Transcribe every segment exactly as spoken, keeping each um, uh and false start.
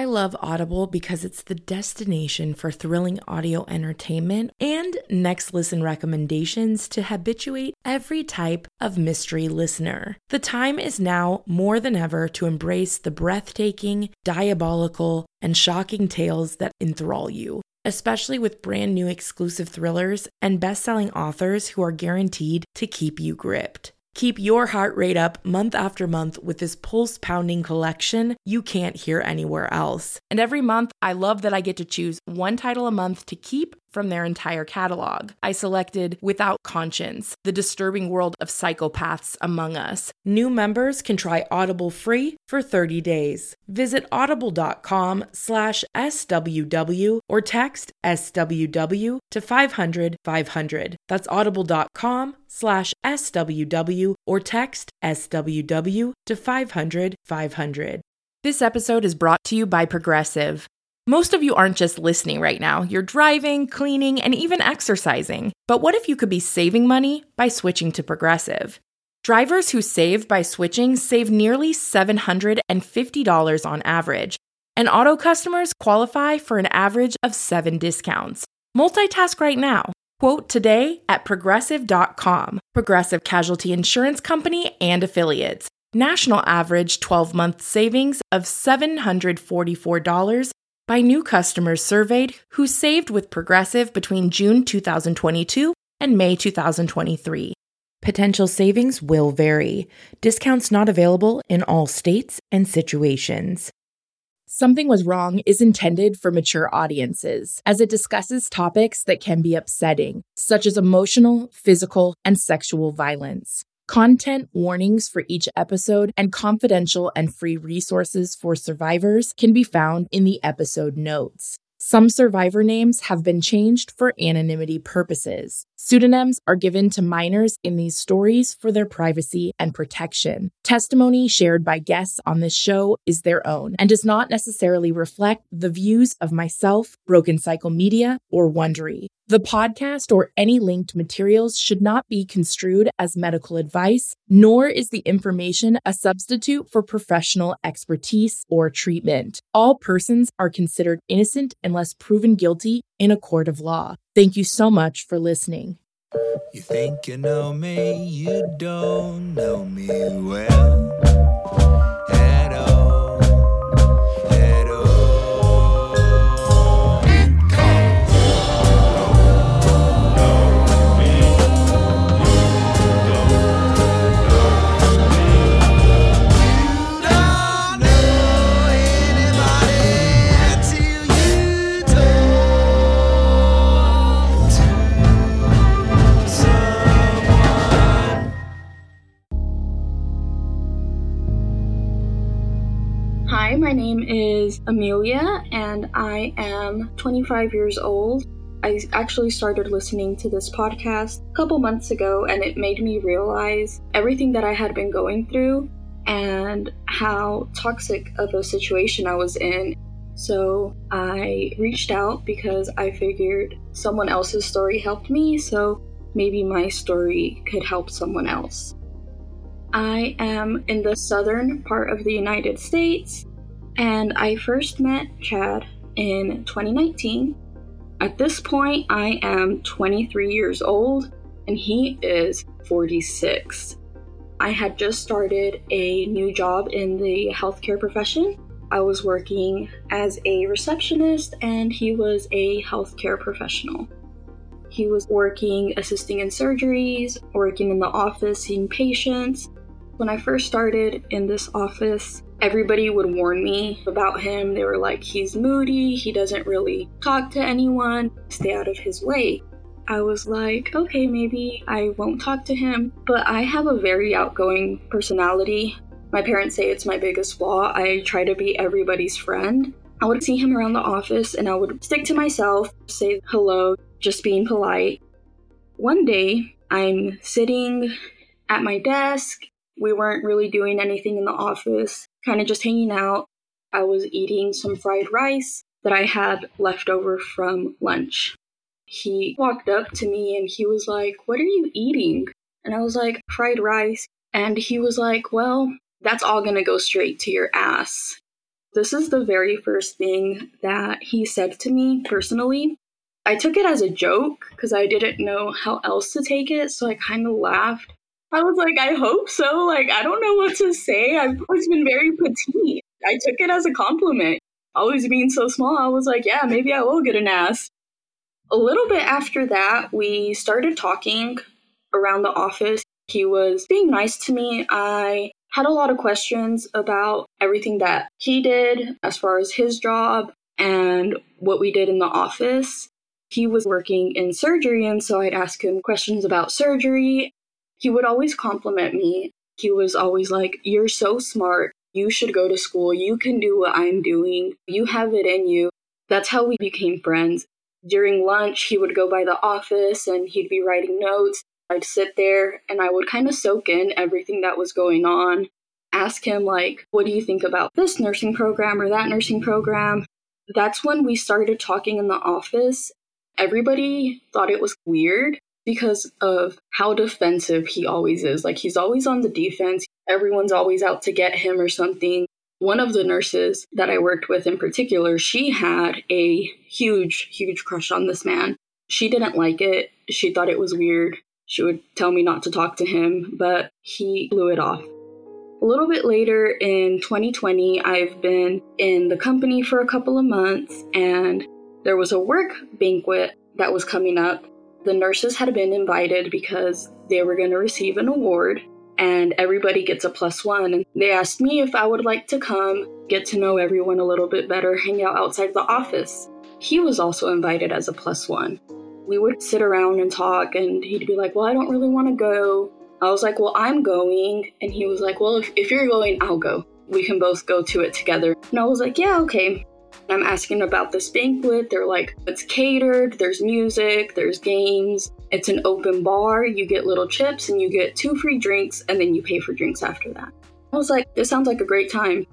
I love Audible because it's the destination for thrilling audio entertainment and next listen recommendations to habituate every type of mystery listener. The time is now more than ever to embrace the breathtaking, diabolical, and shocking tales that enthrall you, especially with brand new exclusive thrillers and best-selling authors who are guaranteed to keep you gripped. Keep your heart rate up month after month with this pulse-pounding collection you can't hear anywhere else. And every month, I love that I get to choose one title a month to keep from their entire catalog. I selected Without Conscience, The Disturbing World of Psychopaths Among Us. New members can try Audible free for thirty days. Visit audible.com slash SWW or text S W W to five hundred five hundred. That's audible.com slash SWW or text S W W to five hundred five hundred. This episode is brought to you by Progressive. Most of you aren't just listening right now. You're driving, cleaning, and even exercising. But what if you could be saving money by switching to Progressive? Drivers who save by switching save nearly seven hundred fifty dollars on average, and auto customers qualify for an average of seven discounts. Multitask right now. Quote today at progressive dot com. Progressive Casualty Insurance Company and Affiliates. National average twelve-month savings of seven hundred forty-four dollars by new customers surveyed who saved with Progressive between June two thousand twenty-two and May two thousand twenty-three. Potential savings will vary. Discounts not available in all states and situations. Something Was Wrong is intended for mature audiences, as it discusses topics that can be upsetting, such as emotional, physical, and sexual violence. Content warnings for each episode and confidential and free resources for survivors can be found in the episode notes. Some survivor names have been changed for anonymity purposes. Pseudonyms are given to minors in these stories for their privacy and protection. Testimony shared by guests on this show is their own and does not necessarily reflect the views of myself, Broken Cycle Media, or Wondery. The podcast or any linked materials should not be construed as medical advice, nor is the information a substitute for professional expertise or treatment. All persons are considered innocent unless proven guilty in a court of law. Thank you so much for listening. You think you know me, you don't know me well at all, at all. Hi, my name is Amelia, and I am twenty-five years old. I actually started listening to this podcast a couple months ago, and it made me realize everything that I had been going through and how toxic of a situation I was in. So I reached out because I figured someone else's story helped me, so maybe my story could help someone else. I am in the southern part of the United States, and I first met Chad in twenty nineteen. At this point, I am twenty-three years old, and he is forty-six. I had just started a new job in the healthcare profession. I was working as a receptionist, and he was a healthcare professional. He was working assisting in surgeries, working in the office, seeing patients. When I first started in this office, everybody would warn me about him. They were like, he's moody, he doesn't really talk to anyone, stay out of his way. I was like, okay, maybe I won't talk to him, but I have a very outgoing personality. My parents say it's my biggest flaw. I try to be everybody's friend. I would see him around the office and I would stick to myself, say hello, just being polite. One day, I'm sitting at my desk. We weren't really doing anything in the office, kind of just hanging out. I was eating some fried rice that I had left over from lunch. He walked up to me and he was like, "What are you eating?" And I was like, "Fried rice." And he was like, "Well, that's all gonna go straight to your ass." This is the very first thing that he said to me personally. I took it as a joke because I didn't know how else to take it, so I kind of laughed. I was like, I hope so. Like, I don't know what to say. I've always been very petite. I took it as a compliment. Always being so small, I was like, yeah, maybe I will get an ass. A little bit after that, we started talking around the office. He was being nice to me. I had a lot of questions about everything that he did as far as his job and what we did in the office. He was working in surgery, and so I'd ask him questions about surgery. He would always compliment me. He was always like, you're so smart. You should go to school. You can do what I'm doing. You have it in you. That's how we became friends. During lunch, he would go by the office and he'd be writing notes. I'd sit there and I would kind of soak in everything that was going on. Ask him, like, what do you think about this nursing program or that nursing program? That's when we started talking in the office. Everybody thought it was weird because of how defensive he always is. Like, he's always on the defense. Everyone's always out to get him or something. One of the nurses that I worked with in particular, she had a huge, huge crush on this man. She didn't like it. She thought it was weird. She would tell me not to talk to him, but he blew it off. A little bit later in twenty twenty, I've been in the company for a couple of months, and there was a work banquet that was coming up. The nurses had been invited because they were going to receive an award, and everybody gets a plus one. And they asked me if I would like to come, get to know everyone a little bit better, hang out outside the office. He was also invited as a plus one. We would sit around and talk, and he'd be like, well, I don't really want to go. I was like, well, I'm going. And he was like, well, if, if you're going, I'll go. We can both go to it together. And I was like, yeah, okay. I'm asking about this banquet. They're like, it's catered, there's music, there's games, it's an open bar, you get little chips and you get two free drinks and then you pay for drinks after that. I was like, this sounds like a great time.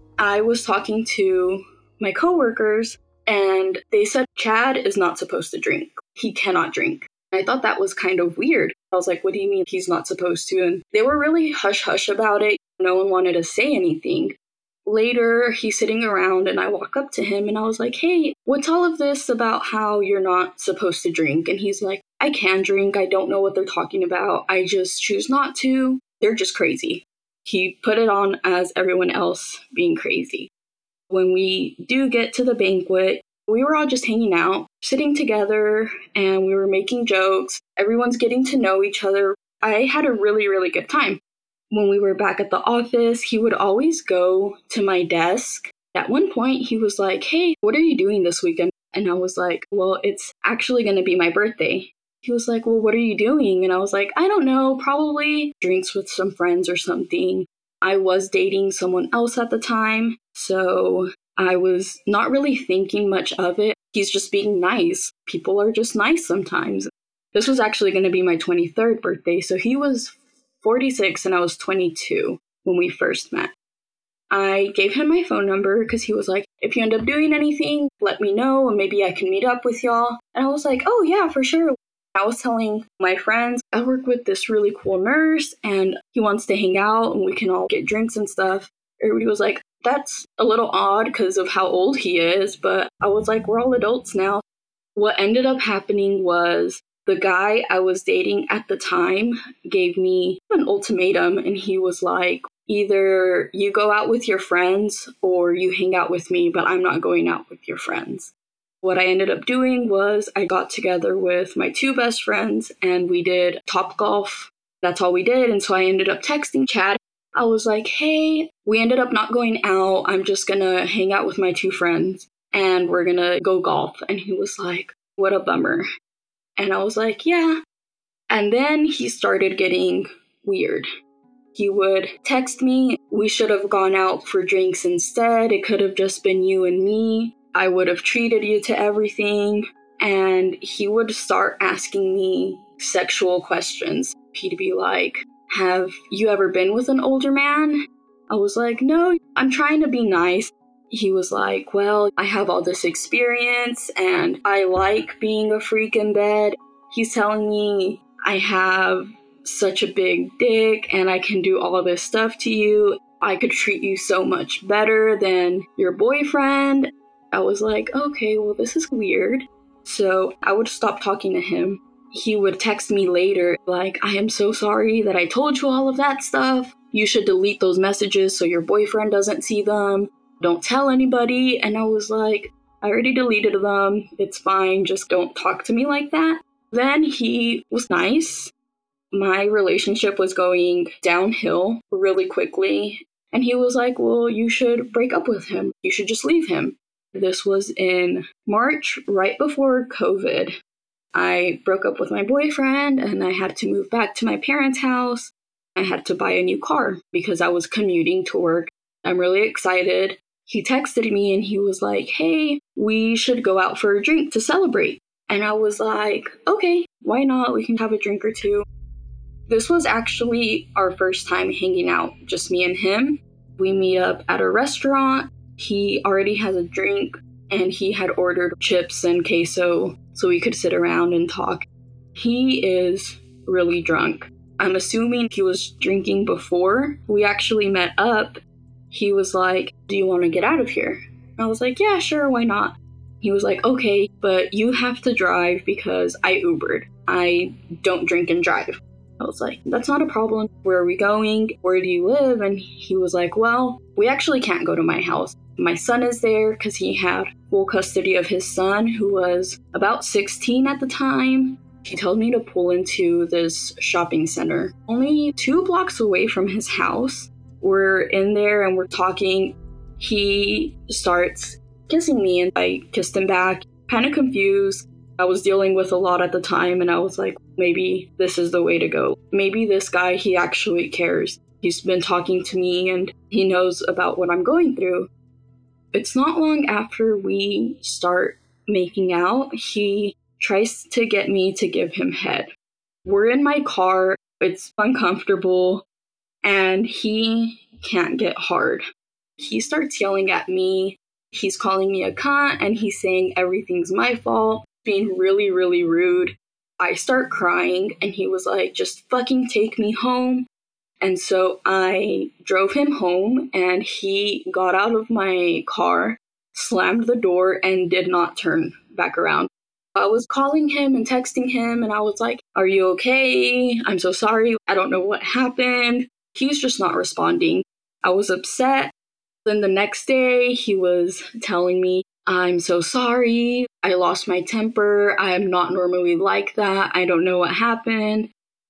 I was talking to my coworkers and they said Chad is not supposed to drink. He cannot drink. I thought that was kind of weird. I was like, what do you mean he's not supposed to? And they were really hush-hush about it. No one wanted to say anything. Later, he's sitting around and I walk up to him and I was like, hey, what's all of this about how you're not supposed to drink? And he's like, I can drink. I don't know what they're talking about. I just choose not to. They're just crazy. He put it on as everyone else being crazy. When we do get to the banquet, we were all just hanging out, sitting together, and we were making jokes. Everyone's getting to know each other. I had a really, really good time. When we were back at the office, he would always go to my desk. At one point, he was like, hey, what are you doing this weekend? And I was like, well, it's actually going to be my birthday. He was like, well, what are you doing? And I was like, I don't know, probably drinks with some friends or something. I was dating someone else at the time, so I was not really thinking much of it. He's just being nice. People are just nice sometimes. This was actually going to be my twenty-third birthday, so he was forty-six and I was twenty-two when we first met. I gave him my phone number because he was like, if you end up doing anything, let me know and maybe I can meet up with y'all. And I was like, oh yeah, for sure. I was telling my friends, I work with this really cool nurse and he wants to hang out and we can all get drinks and stuff. Everybody was like, that's a little odd because of how old he is, but I was like, we're all adults now. What ended up happening was the guy I was dating at the time gave me an ultimatum, and he was like, either you go out with your friends or you hang out with me, but I'm not going out with your friends. What I ended up doing was I got together with my two best friends and we did Topgolf. That's all we did. And so I ended up texting Chad. I was like, hey, we ended up not going out. I'm just going to hang out with my two friends and we're going to go golf. And he was like, what a bummer. And I was like, yeah. And then he started getting weird. He would text me, we should have gone out for drinks instead. It could have just been you and me. I would have treated you to everything. And he would start asking me sexual questions. He'd be like, have you ever been with an older man? I was like, no, I'm trying to be nice. He was like, well, I have all this experience and I like being a freak in bed. He's telling me I have such a big dick and I can do all this stuff to you. I could treat you so much better than your boyfriend. I was like, okay, well, this is weird. So I would stop talking to him. He would text me later, like, I am so sorry that I told you all of that stuff. You should delete those messages so your boyfriend doesn't see them. Don't tell anybody. And I was like, I already deleted them. It's fine. Just don't talk to me like that. Then he was nice. My relationship was going downhill really quickly. And he was like, well, you should break up with him. You should just leave him. This was in March, right before COVID. I broke up with my boyfriend and I had to move back to my parents' house. I had to buy a new car because I was commuting to work. I'm really excited. He texted me and he was like, hey, we should go out for a drink to celebrate. And I was like, okay, why not? We can have a drink or two. This was actually our first time hanging out, just me and him. We meet up at a restaurant. He already has a drink and he had ordered chips and queso so we could sit around and talk. He is really drunk. I'm assuming he was drinking before we actually met up. He was like, do you want to get out of here? I was like, yeah, sure, why not? He was like, okay, but you have to drive because I Ubered. I don't drink and drive. I was like, that's not a problem. Where are we going? Where do you live? And he was like, well, we actually can't go to my house. My son is there because he had full custody of his son, who was about sixteen at the time. He told me to pull into this shopping center, only two blocks away from his house. We're in there and we're talking. He starts kissing me and I kissed him back, kind of confused. I was dealing with a lot at the time and I was like, maybe this is the way to go. Maybe this guy, he actually cares. He's been talking to me and he knows about what I'm going through. It's not long after we start making out, he tries to get me to give him head. We're in my car, it's uncomfortable, and he can't get hard. He starts yelling at me. He's calling me a cunt and he's saying everything's my fault, being really, really rude. I start crying and he was like, just fucking take me home. And so I drove him home and he got out of my car, slammed the door, and did not turn back around. I was calling him and texting him and I was like, are you okay? I'm so sorry. I don't know what happened. He's just not responding. I was upset. Then the next day he was telling me, I'm so sorry. I lost my temper. I am not normally like that. I don't know what happened.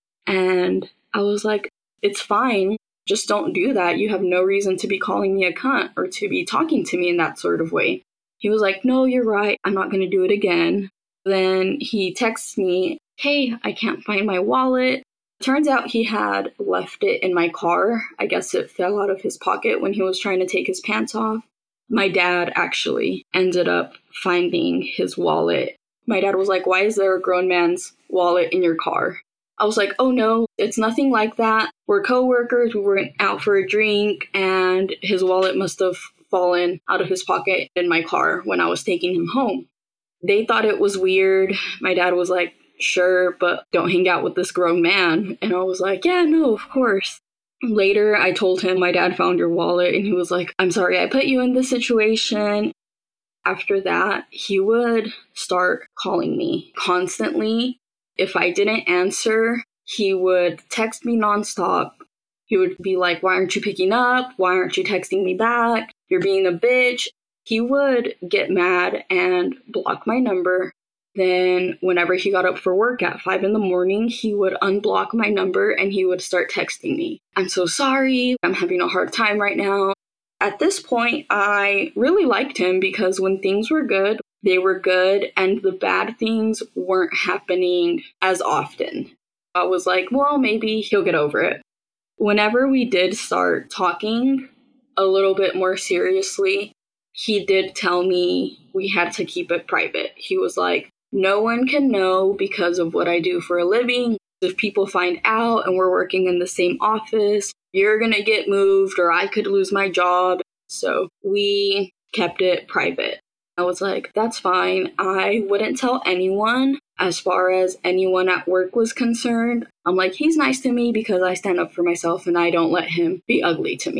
And I was like, it's fine. Just don't do that. You have no reason to be calling me a cunt or to be talking to me in that sort of way. He was like, no, you're right. I'm not going to do it again. Then he texts me, hey, I can't find my wallet. Turns out he had left it in my car. I guess it fell out of his pocket when he was trying to take his pants off. My dad actually ended up finding his wallet. My dad was like, why is there a grown man's wallet in your car? I was like, oh no, it's nothing like that. We're coworkers, we went out for a drink, and his wallet must have fallen out of his pocket in my car when I was taking him home. They thought it was weird. My dad was like, sure, but don't hang out with this grown man. And I was like, yeah, no, of course. Later, I told him my dad found your wallet, and he was like, I'm sorry I put you in this situation. After that, he would start calling me constantly. If I didn't answer, he would text me nonstop. He would be like, why aren't you picking up? Why aren't you texting me back? You're being a bitch. He would get mad and block my number. Then whenever he got up for work at five in the morning, he would unblock my number and he would start texting me. I'm so sorry. I'm having a hard time right now. At this point, I really liked him because when things were good, they were good, and the bad things weren't happening as often. I was like, well, maybe he'll get over it. Whenever we did start talking a little bit more seriously, he did tell me we had to keep it private. He was like, no one can know because of what I do for a living. If people find out and we're working in the same office, you're going to get moved or I could lose my job. So we kept it private. I was like, that's fine. I wouldn't tell anyone as far as anyone at work was concerned. I'm like, he's nice to me because I stand up for myself and I don't let him be ugly to me.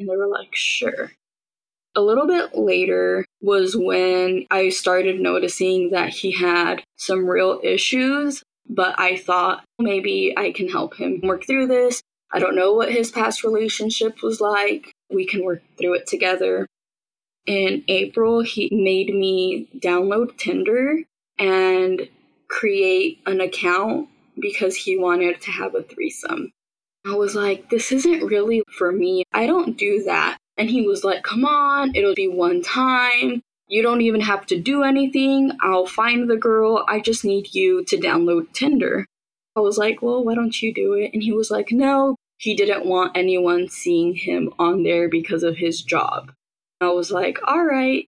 And they were like, sure. A little bit later was when I started noticing that he had some real issues, but I thought maybe I can help him work through this. I don't know what his past relationship was like. We can work through it together. In April, he made me download Tinder and create an account because he wanted to have a threesome. I was like, this isn't really for me. I don't do that. And he was like, come on, it'll be one time. You don't even have to do anything. I'll find the girl. I just need you to download Tinder. I was like, well, why don't you do it? And he was like, no, he didn't want anyone seeing him on there because of his job. I was like, all right.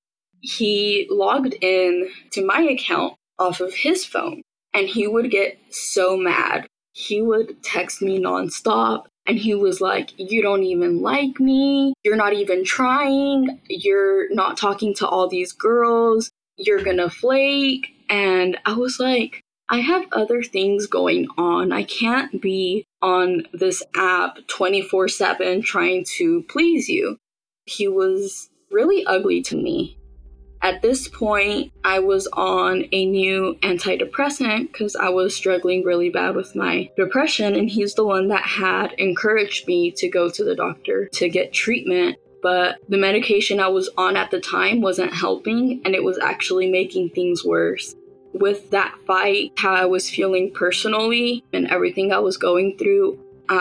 He logged in to my account off of his phone, and he would get so mad. He would text me nonstop, and he was like, you don't even like me. You're not even trying. You're not talking to all these girls. You're gonna flake. And I was like, I have other things going on. I can't be on this app twenty-four seven trying to please you. He was really ugly to me. At this point, I was on a new antidepressant because I was struggling really bad with my depression, and he's the one that had encouraged me to go to the doctor to get treatment. But the medication I was on at the time wasn't helping, and it was actually making things worse. With that fight, how I was feeling personally and everything I was going through,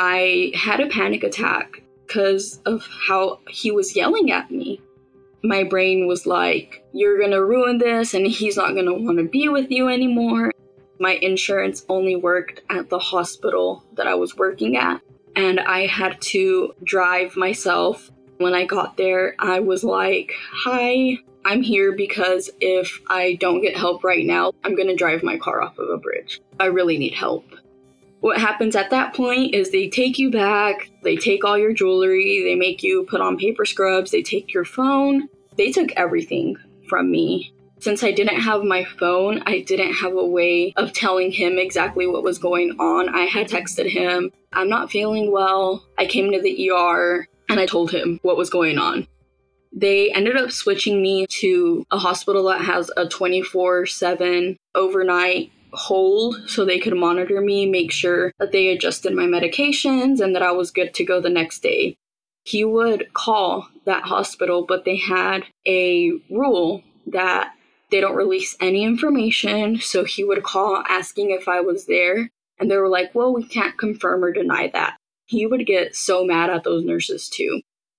I had a panic attack because of how he was yelling at me. My brain was like, you're gonna ruin this and he's not gonna want to be with you anymore. My insurance only worked at the hospital that I was working at, and I had to drive myself. When I got there, I was like, hi, I'm here because if I don't get help right now, I'm gonna drive my car off of a bridge. I really need help. What happens at that point is they take you back, they take all your jewelry, they make you put on paper scrubs, they take your phone. They took everything from me. Since I didn't have my phone, I didn't have a way of telling him exactly what was going on. I had texted him, I'm not feeling well. I came to the E R and I told him what was going on. They ended up switching me to a hospital that has a twenty-four seven overnight hold so they could monitor me, make sure that they adjusted my medications and that I was good to go the next day. He would call that hospital, but they had a rule that they don't release any information. So he would call asking if I was there, and they were like, well, we can't confirm or deny that. He would get so mad at those nurses too.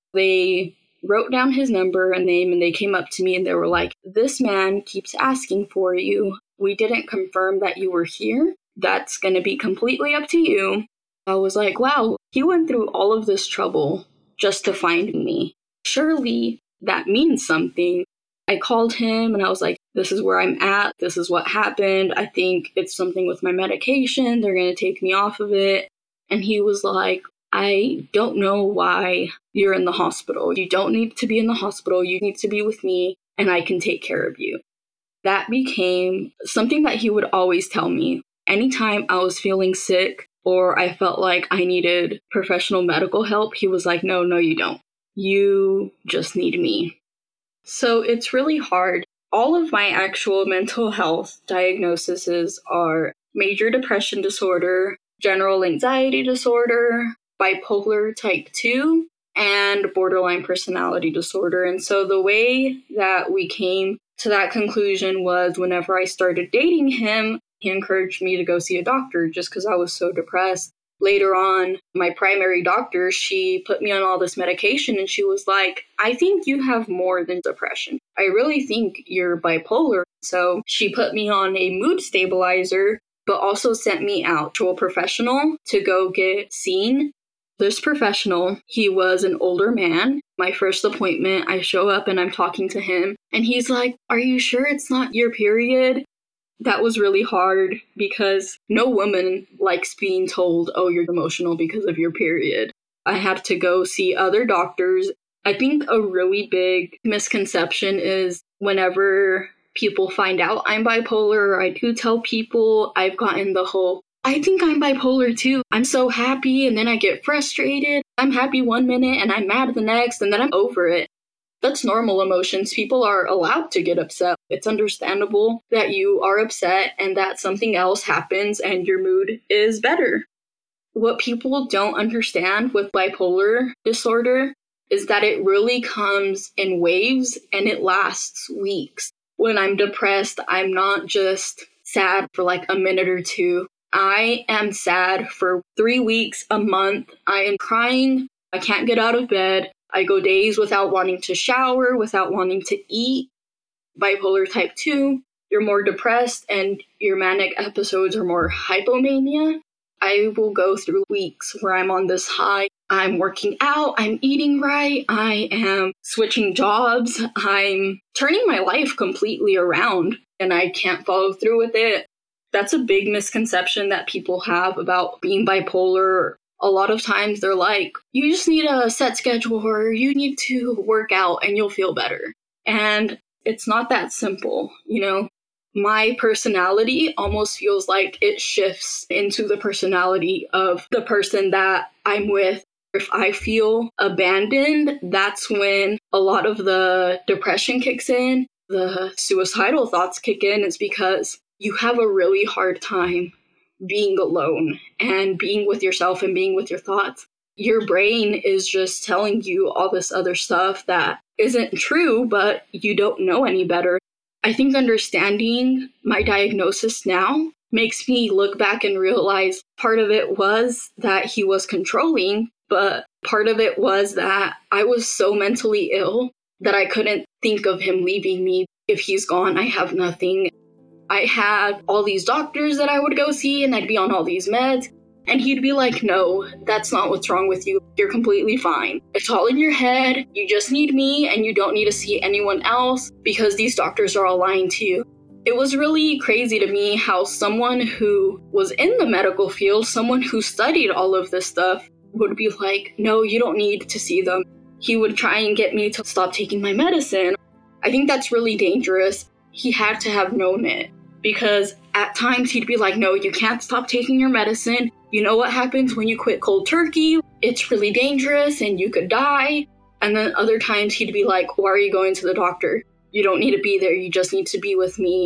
They wrote down his number and name, and they came up to me and they were like, this man keeps asking for you. We didn't confirm that you were here. That's going to be completely up to you. I was like, wow, he went through all of this trouble just to find me. Surely that means something. I called him and I was like, this is where I'm at. This is what happened. I think it's something with my medication. They're going to take me off of it. And he was like, I don't know why you're in the hospital. You don't need to be in the hospital. You need to be with me and I can take care of you. That became something that he would always tell me. Anytime I was feeling sick or I felt like I needed professional medical help, he was like, no, no, you don't. You just need me. So it's really hard. All of my actual mental health diagnoses are major depression disorder, general anxiety disorder, bipolar type two, and borderline personality disorder. And so the way that we came to that conclusion was whenever I started dating him, he encouraged me to go see a doctor just because I was so depressed. Later on, my primary doctor, she put me on all this medication and she was like, I think you have more than depression. I really think you're bipolar. So she put me on a mood stabilizer, but also sent me out to a professional to go get seen. This professional, he was an older man. My first appointment, I show up and I'm talking to him and he's like, are you sure it's not your period? That was really hard because no woman likes being told, oh, you're emotional because of your period. I had to go see other doctors. I think a really big misconception is whenever people find out I'm bipolar, or I do tell people, I've gotten the whole, I think I'm bipolar too. I'm so happy and then I get frustrated. I'm happy one minute and I'm mad the next and then I'm over it. That's normal emotions. People are allowed to get upset. It's understandable that you are upset and that something else happens and your mood is better. What people don't understand with bipolar disorder is that it really comes in waves and it lasts weeks. When I'm depressed, I'm not just sad for like a minute or two. I am sad for three weeks, a month. I am crying. I can't get out of bed. I go days without wanting to shower, without wanting to eat. Bipolar type two, you're more depressed and your manic episodes are more hypomania. I will go through weeks where I'm on this high. I'm working out, I'm eating right, I am switching jobs, I'm turning my life completely around, and I can't follow through with it. That's a big misconception that people have about being bipolar. A lot of times they're like, you just need a set schedule or you need to work out and you'll feel better. And it's not that simple, you know? My personality almost feels like it shifts into the personality of the person that I'm with. If I feel abandoned, that's when a lot of the depression kicks in, the suicidal thoughts kick in. It's because you have a really hard time being alone and being with yourself and being with your thoughts. Your brain is just telling you all this other stuff that isn't true, but you don't know any better. I think understanding my diagnosis now makes me look back and realize part of it was that he was controlling, but part of it was that I was so mentally ill that I couldn't think of him leaving me. If he's gone, I have nothing. I had all these doctors that I would go see and I'd be on all these meds. And he'd be like, no, that's not what's wrong with you. You're completely fine. It's all in your head. You just need me and you don't need to see anyone else because these doctors are all lying to you. It was really crazy to me how someone who was in the medical field, someone who studied all of this stuff, would be like, no, you don't need to see them. He would try and get me to stop taking my medicine. I think that's really dangerous. He had to have known it because at times he'd be like, no, you can't stop taking your medicine. You know what happens when you quit cold turkey? It's really dangerous and you could die. And then other times he'd be like, why are you going to the doctor? You don't need to be there. You just need to be with me.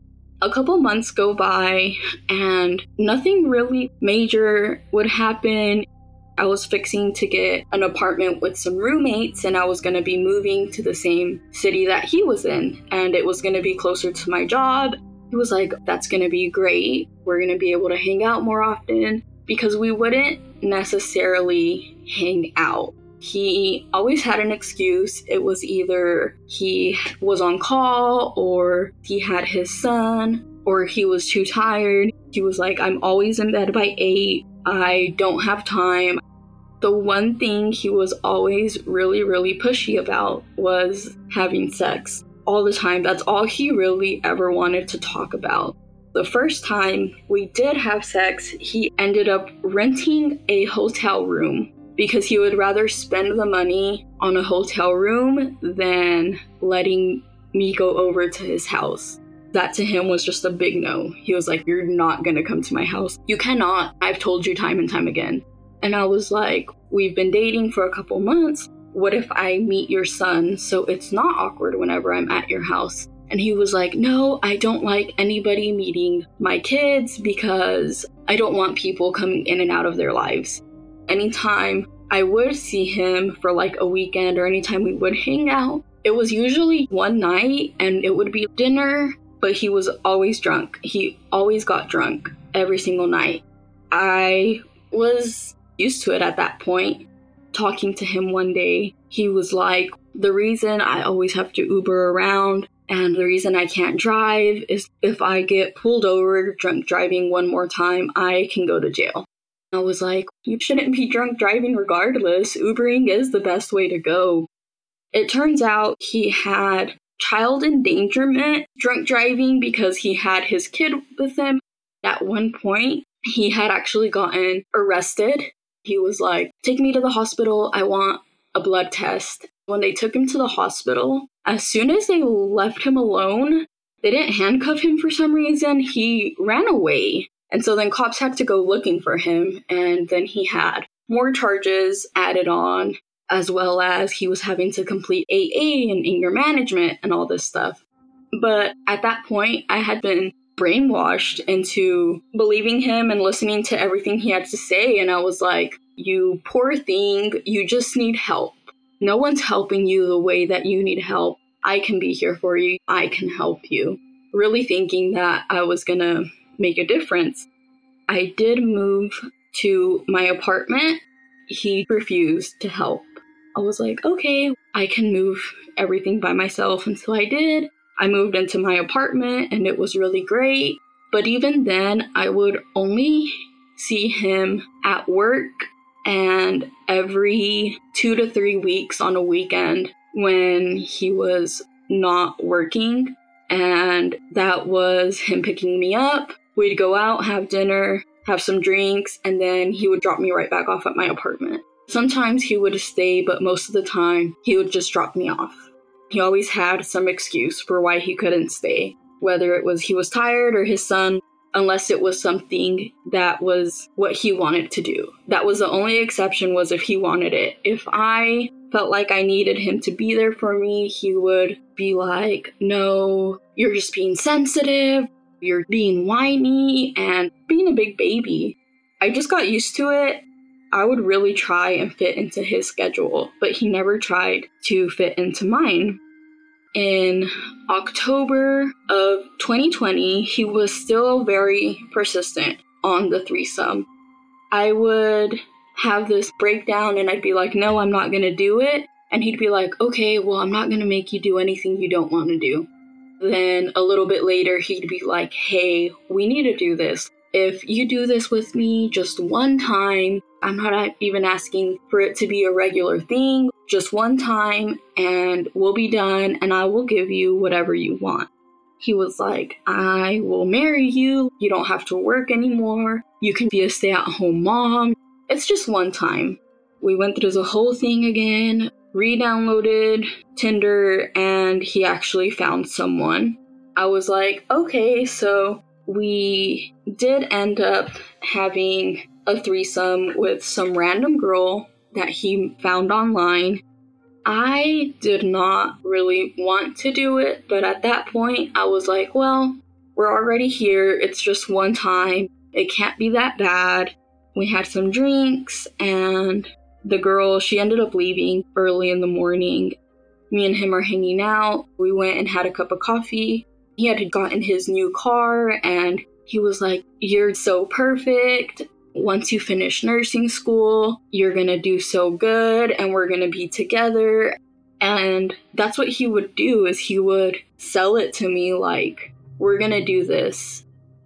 A couple months go by and nothing really major would happen. I was fixing to get an apartment with some roommates and I was going to be moving to the same city that he was in. And it was going to be closer to my job. He was like, that's going to be great. We're going to be able to hang out more often because we wouldn't necessarily hang out. He always had an excuse. It was either he was on call or he had his son or he was too tired. He was like, I'm always in bed by eight. I don't have time. The one thing he was always really, really pushy about was having sex. All the time. That's all he really ever wanted to talk about. The first time we did have sex, he ended up renting a hotel room because he would rather spend the money on a hotel room than letting me go over to his house. That to him was just a big no. He was like, you're not going to come to my house. You cannot. I've told you time and time again. And I was like, we've been dating for a couple months. What if I meet your son so it's not awkward whenever I'm at your house? And he was like, no, I don't like anybody meeting my kids because I don't want people coming in and out of their lives. Anytime I would see him for like a weekend or anytime we would hang out, it was usually one night and it would be dinner, but he was always drunk. He always got drunk every single night. I was used to it at that point. Talking to him one day, he was like, the reason I always have to Uber around and the reason I can't drive is if I get pulled over drunk driving one more time, I can go to jail. I was like, you shouldn't be drunk driving regardless. Ubering is the best way to go. It turns out he had child endangerment drunk driving because he had his kid with him. At one point, he had actually gotten arrested. He was like, take me to the hospital. I want a blood test. When they took him to the hospital, as soon as they left him alone, they didn't handcuff him for some reason. He ran away. And so then cops had to go looking for him. And then he had more charges added on, as well as he was having to complete A A and anger management and all this stuff. But at that point, I had been brainwashed into believing him and listening to everything he had to say. And I was like, you poor thing, you just need help. No one's helping you the way that you need help. I can be here for you. I can help you. Really thinking that I was going to make a difference. I did move to my apartment. He refused to help. I was like, okay, I can move everything by myself. And so I did. I moved into my apartment and it was really great. But even then, I would only see him at work and every two to three weeks on a weekend when he was not working. And that was him picking me up. We'd go out, have dinner, have some drinks, and then he would drop me right back off at my apartment. Sometimes he would stay, but most of the time he would just drop me off. He always had some excuse for why he couldn't stay, whether it was he was tired or his son, unless it was something that was what he wanted to do. That was the only exception, was if he wanted it. If I felt like I needed him to be there for me, he would be like, no, you're just being sensitive, you're being whiny, and being a big baby. I just got used to it. I would really try and fit into his schedule, but he never tried to fit into mine. In October of twenty twenty, he was still very persistent on the threesome. I would have this breakdown and I'd be like, no, I'm not going to do it. And he'd be like, okay, well, I'm not going to make you do anything you don't want to do. Then a little bit later, he'd be like, hey, we need to do this. If you do this with me just one time, I'm not even asking for it to be a regular thing, just one time, and we'll be done, and I will give you whatever you want. He was like, I will marry you. You don't have to work anymore. You can be a stay-at-home mom. It's just one time. We went through the whole thing again, re-downloaded Tinder, and he actually found someone. I was like, okay, so we did end up having a threesome with some random girl that he found online. I did not really want to do it, but at that point I was like, well, we're already here. It's just one time. It can't be that bad. We had some drinks and the girl, she ended up leaving early in the morning. Me and him are hanging out. We went and had a cup of coffee. He had gotten his new car and he was like, you're so perfect. Once you finish nursing school, you're going to do so good and we're going to be together. And that's what he would do, is he would sell it to me like, we're going to do this.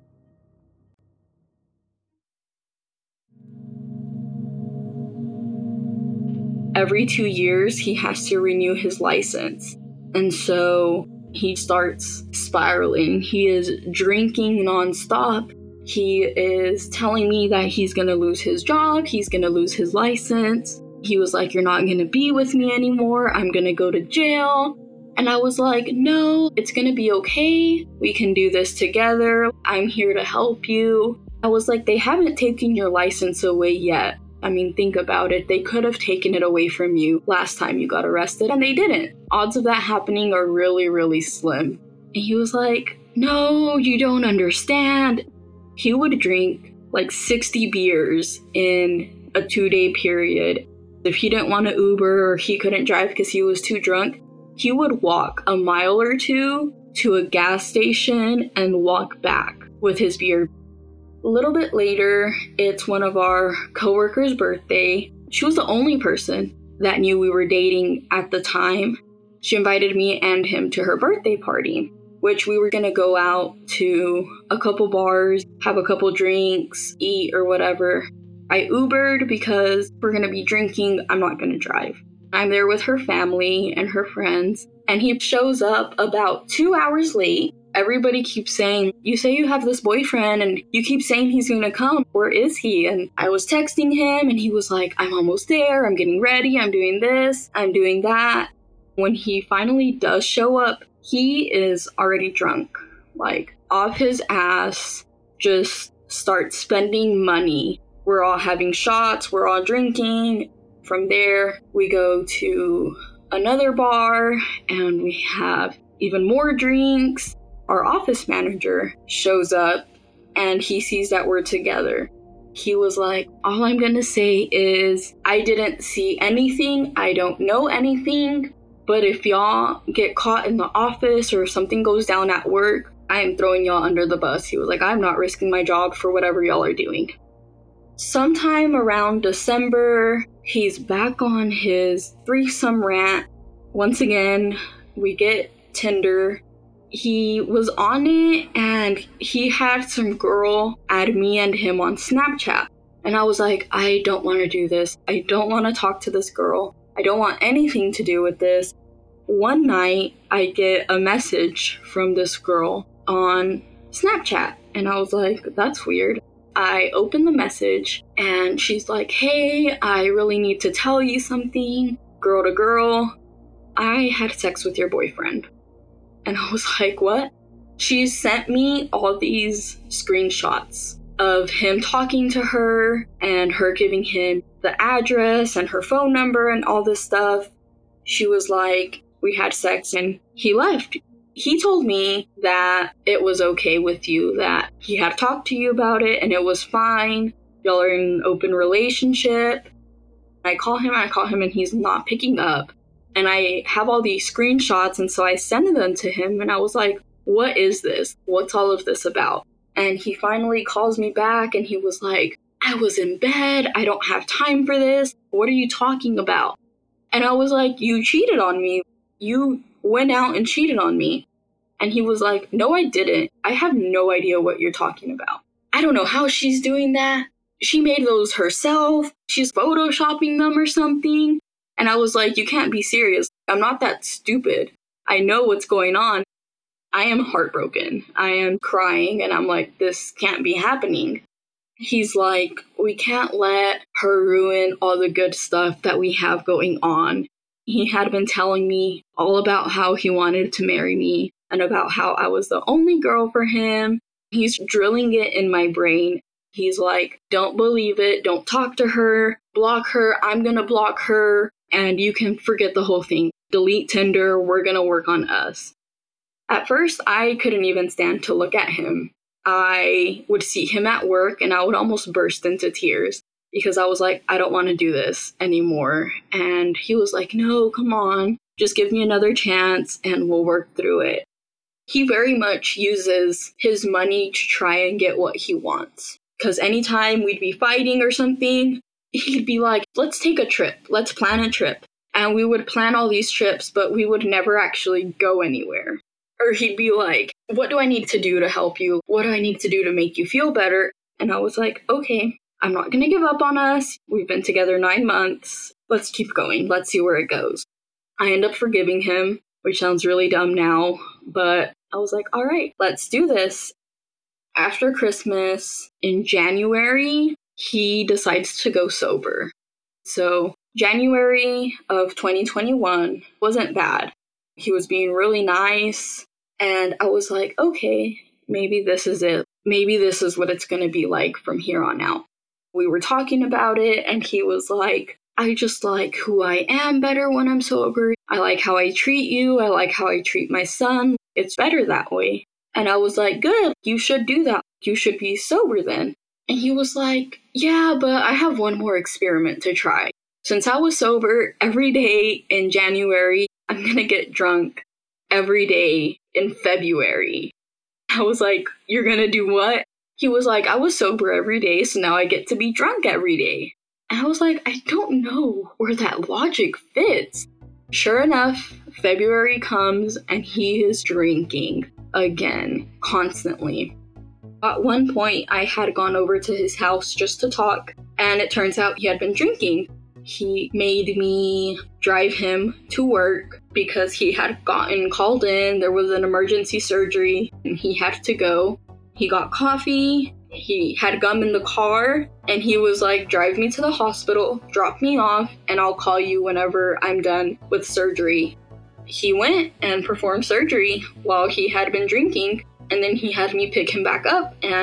Every two years, he has to renew his license. And so he starts spiraling. He is drinking nonstop. He is telling me that he's going to lose his job. He's going to lose his license. He was like, you're not going to be with me anymore. I'm going to go to jail. And I was like, no, it's going to be okay. We can do this together. I'm here to help you. I was like, they haven't taken your license away yet. I mean, think about it. They could have taken it away from you last time you got arrested, and they didn't. Odds of that happening are really, really slim. And he was like, no, you don't understand. He would drink like sixty beers in a two-day period. If he didn't want to Uber or he couldn't drive because he was too drunk, he would walk a mile or two to a gas station and walk back with his beer. A little bit later, it's one of our coworkers' birthday. She was the only person that knew we were dating at the time. She invited me and him to her birthday party, which we were going to go out to a couple bars, have a couple drinks, eat or whatever. I Ubered because we're going to be drinking. I'm not going to drive. I'm there with her family and her friends, and he shows up about two hours late. Everybody keeps saying, you say you have this boyfriend and you keep saying he's going to come. Where is he? And I was texting him and he was like, I'm almost there. I'm getting ready. I'm doing this. I'm doing that. When he finally does show up, he is already drunk, like off his ass, just start spending money. We're all having shots, we're all drinking. From there, we go to another bar and we have even more drinks. Our office manager shows up and he sees that we're together. He was like, all I'm gonna say is I didn't see anything, I don't know anything, but if y'all get caught in the office or something goes down at work, I am throwing y'all under the bus. He was like, I'm not risking my job for whatever y'all are doing. Sometime around December, he's back on his threesome rant. Once again, we get Tinder. He was on it and he had some girl add me and him on Snapchat. And I was like, I don't want to do this. I don't want to talk to this girl. I don't want anything to do with this. One night, I get a message from this girl on Snapchat. And I was like, that's weird. I open the message and she's like, hey, I really need to tell you something. Girl to girl, I had sex with your boyfriend. And I was like, what? She sent me all these screenshots of him talking to her and her giving him the address and her phone number and all this stuff. She was like, we had sex and he left. He told me that it was okay with you, that he had talked to you about it and it was fine. Y'all are in an open relationship. I call him, I call him and he's not picking up. And I have all these screenshots, and so I sent them to him, and I was like, what is this? What's all of this about? And he finally calls me back, and he was like, I was in bed. I don't have time for this. What are you talking about? And I was like, you cheated on me. You went out and cheated on me. And he was like, no, I didn't. I have no idea what you're talking about. I don't know how she's doing that. She made those herself. She's photoshopping them or something. And I was like, you can't be serious. I'm not that stupid. I know what's going on. I am heartbroken. I am crying. And I'm like, this can't be happening. He's like, we can't let her ruin all the good stuff that we have going on. He had been telling me all about how he wanted to marry me and about how I was the only girl for him. He's drilling it in my brain. He's like, don't believe it. Don't talk to her. Block her. I'm going to block her. And you can forget the whole thing. Delete Tinder. We're going to work on us. At first, I couldn't even stand to look at him. I would see him at work and I would almost burst into tears because I was like, I don't want to do this anymore. And he was like, no, come on. Just give me another chance and we'll work through it. He very much uses his money to try and get what he wants. Because anytime we'd be fighting or something, he'd be like, let's take a trip. Let's plan a trip. And we would plan all these trips, but we would never actually go anywhere. Or he'd be like, what do I need to do to help you? What do I need to do to make you feel better? And I was like, okay, I'm not going to give up on us. We've been together nine months. Let's keep going. Let's see where it goes. I end up forgiving him, which sounds really dumb now. But I was like, all right, let's do this. After Christmas, in January, he decides to go sober. So January of twenty twenty-one wasn't bad. He was being really nice. And I was like, okay, maybe this is it. Maybe this is what it's going to be like from here on out. We were talking about it and he was like, I just like who I am better when I'm sober. I like how I treat you. I like how I treat my son. It's better that way. And I was like, good, you should do that. You should be sober then. And he was like, yeah, but I have one more experiment to try. Since I was sober every day in January, I'm going to get drunk every day in February. I was like, you're going to do what? He was like, I was sober every day, so now I get to be drunk every day. And I was like, I don't know where that logic fits. Sure enough, February comes and he is drinking again, constantly. At one point, I had gone over to his house just to talk, and it turns out he had been drinking. He made me drive him to work because he had gotten called in. There was an emergency surgery, and he had to go. He got coffee. He had gum in the car, and he was like, drive me to the hospital, drop me off, and I'll call you whenever I'm done with surgery. He went and performed surgery while he had been drinking. And then he had me pick him back up and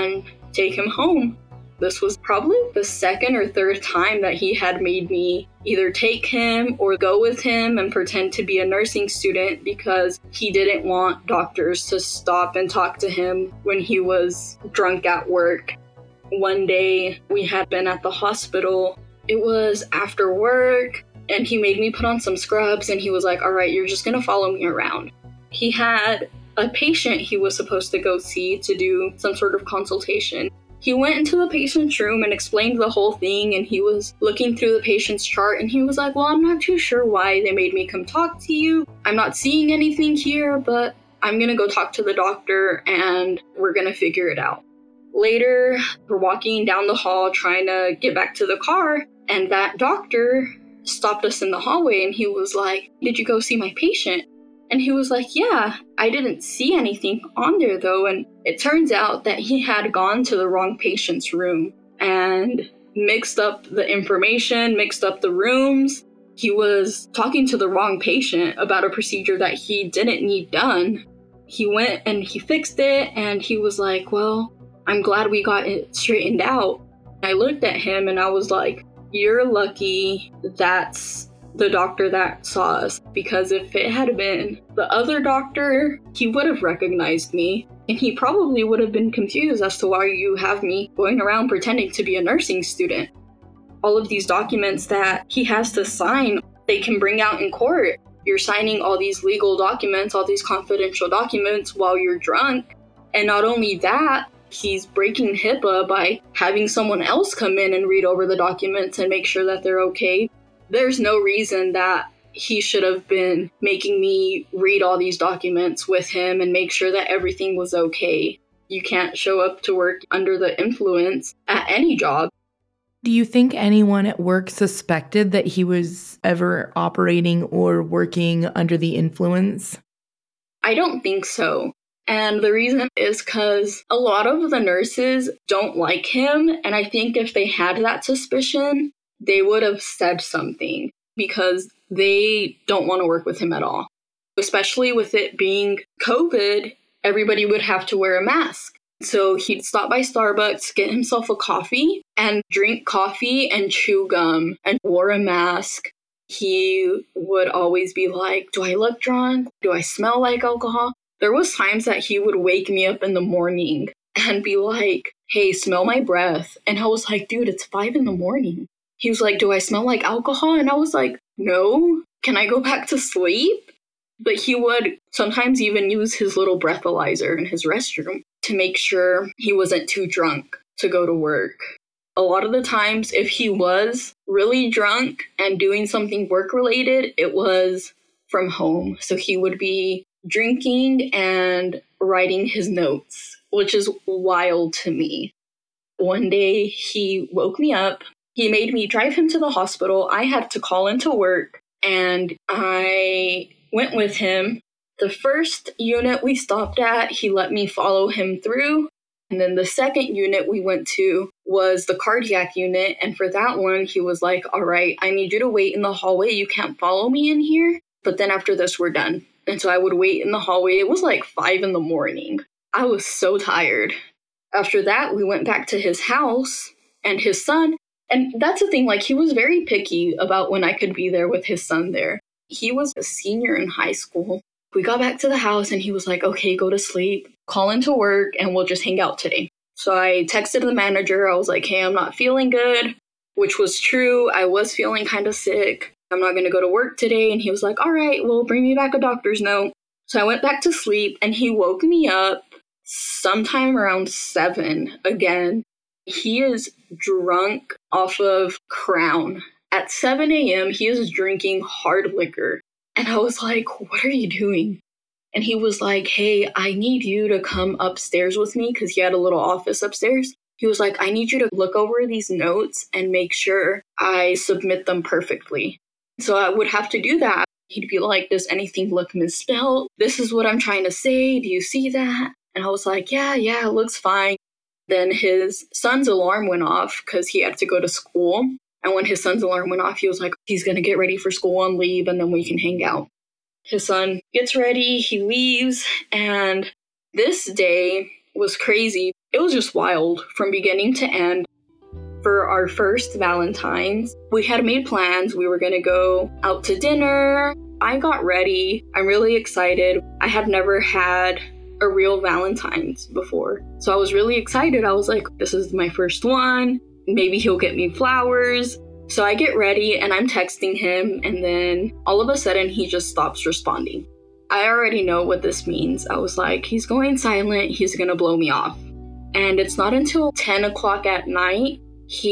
take him home. This was probably the second or third time that he had made me either take him or go with him and pretend to be a nursing student because he didn't want doctors to stop and talk to him when he was drunk at work. One day we had been at the hospital. It was after work and he made me put on some scrubs and he was like, all right, you're just going to follow me around. He had a patient he was supposed to go see to do some sort of consultation. He went into the patient's room and explained the whole thing, and he was looking through the patient's chart, and he was like, well, I'm not too sure why they made me come talk to you. I'm not seeing anything here, but I'm going to go talk to the doctor, and we're going to figure it out. Later, we're walking down the hall trying to get back to the car, and that doctor stopped us in the hallway, and he was like, did you go see my patient? And he was like, yeah, I didn't see anything on there though. And it turns out that he had gone to the wrong patient's room and mixed up the information, mixed up the rooms. He was talking to the wrong patient about a procedure that he didn't need done. He went and he fixed it and he was like, well, I'm glad we got it straightened out. I looked at him and I was like, you're lucky that's the doctor that saw us, because if it had been the other doctor, he would have recognized me, and he probably would have been confused as to why you have me going around pretending to be a nursing student. All of these documents that he has to sign, they can bring out in court. You're signing all these legal documents, all these confidential documents while you're drunk. And not only that, he's breaking HIPAA by having someone else come in and read over the documents and make sure that they're okay. There's no reason that he should have been making me read all these documents with him and make sure that everything was okay. You can't show up to work under the influence at any job. Do you think anyone at work suspected that he was ever operating or working under the influence? I don't think so. And the reason is because a lot of the nurses don't like him. And I think if they had that suspicion, they would have said something because they don't want to work with him at all. Especially with it being COVID, everybody would have to wear a mask. So he'd stop by Starbucks, get himself a coffee, and drink coffee and chew gum and wore a mask. He would always be like, do I look drunk? Do I smell like alcohol? There was times that he would wake me up in the morning and be like, hey, smell my breath. And I was like, dude, it's five in the morning. He was like, do I smell like alcohol? And I was like, no. Can I go back to sleep? But he would sometimes even use his little breathalyzer in his restroom to make sure he wasn't too drunk to go to work. A lot of the times, if he was really drunk and doing something work-related, it was from home. So he would be drinking and writing his notes, which is wild to me. One day, he woke me up. He made me drive him to the hospital. I had to call into work, and I went with him. The first unit we stopped at, he let me follow him through. And then the second unit we went to was the cardiac unit. And for that one, he was like, all right, I need you to wait in the hallway. You can't follow me in here. But then after this, we're done. And so I would wait in the hallway. It was like five in the morning. I was so tired. After that, we went back to his house and his son. And that's the thing, like, he was very picky about when I could be there with his son there. He was a senior in high school. We got back to the house and he was like, okay, go to sleep, call into work, and we'll just hang out today. So I texted the manager. I was like, hey, I'm not feeling good, which was true. I was feeling kind of sick. I'm not going to go to work today. And he was like, all right, well, bring me back a doctor's note. So I went back to sleep and he woke me up sometime around seven again. He is drunk off of Crown. At seven a.m., he is drinking hard liquor. And I was like, what are you doing? And he was like, hey, I need you to come upstairs with me, because he had a little office upstairs. He was like, I need you to look over these notes and make sure I submit them perfectly. So I would have to do that. He'd be like, does anything look misspelled? This is what I'm trying to say. Do you see that? And I was like, yeah, yeah, it looks fine. Then his son's alarm went off because he had to go to school. And when his son's alarm went off, he was like, he's going to get ready for school and leave, and then we can hang out. His son gets ready, he leaves, and this day was crazy. It was just wild from beginning to end. For our first Valentine's, we had made plans. We were going to go out to dinner. I got ready. I'm really excited. I had never had a real Valentine's before. So I was really excited. I was like, this is my first one. Maybe he'll get me flowers. So I get ready and I'm texting him, and then all of a sudden he just stops responding. I already know what this means. I was like, he's going silent. He's going to blow me off. And it's not until ten o'clock at night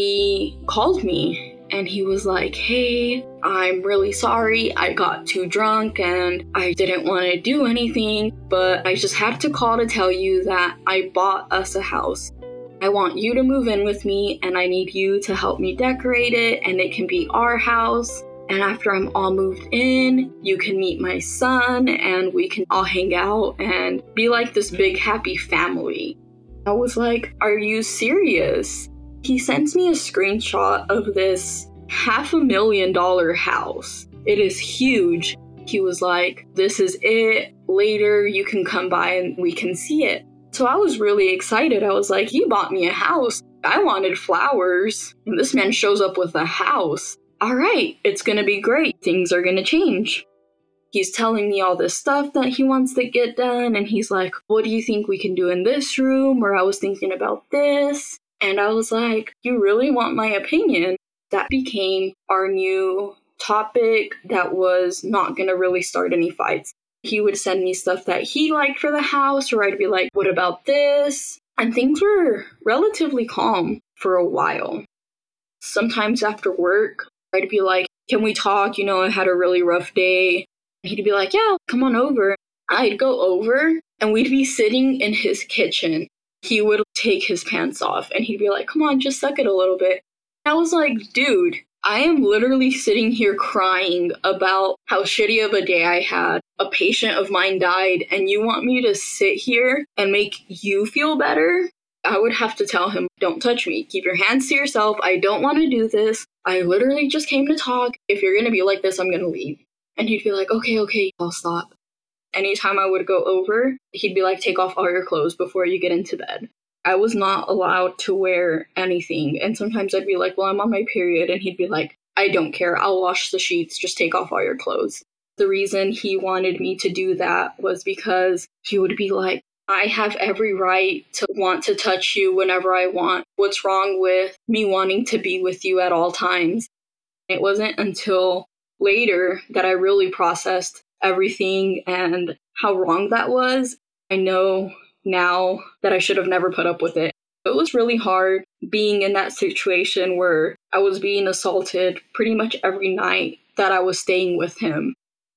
he called me and he was like, hey, I'm really sorry. I got too drunk and I didn't want to do anything, but I just had to call to tell you that I bought us a house. I want you to move in with me and I need you to help me decorate it, and it can be our house. And after I'm all moved in, you can meet my son and we can all hang out and be like this big happy family. I was like, are you serious? He sends me a screenshot of this half a million dollar house. It is huge. He was like, this is it. Later, you can come by and we can see it. So I was really excited. I was like, he bought me a house. I wanted flowers. And this man shows up with a house. All right, it's going to be great. Things are going to change. He's telling me all this stuff that he wants to get done. And he's like, what do you think we can do in this room? Or I was thinking about this. And I was like, you really want my opinion? That became our new topic that was not going to really start any fights. He would send me stuff that he liked for the house, or I'd be like, what about this? And things were relatively calm for a while. Sometimes after work, I'd be like, can we talk? You know, I had a really rough day. He'd be like, yeah, come on over. I'd go over and we'd be sitting in his kitchen. He would take his pants off and he'd be like, come on, just suck it a little bit. I was like, dude, I am literally sitting here crying about how shitty of a day I had. A patient of mine died and you want me to sit here and make you feel better? I would have to tell him, don't touch me. Keep your hands to yourself. I don't want to do this. I literally just came to talk. If you're going to be like this, I'm going to leave. And he'd be like, okay, okay, I'll stop. Anytime I would go over, he'd be like, take off all your clothes before you get into bed. I was not allowed to wear anything. And sometimes I'd be like, well, I'm on my period. And he'd be like, I don't care. I'll wash the sheets. Just take off all your clothes. The reason he wanted me to do that was because he would be like, I have every right to want to touch you whenever I want. What's wrong with me wanting to be with you at all times? It wasn't until later that I really processed everything and how wrong that was. I know now that I should have never put up with it. It was really hard being in that situation where I was being assaulted pretty much every night that I was staying with him.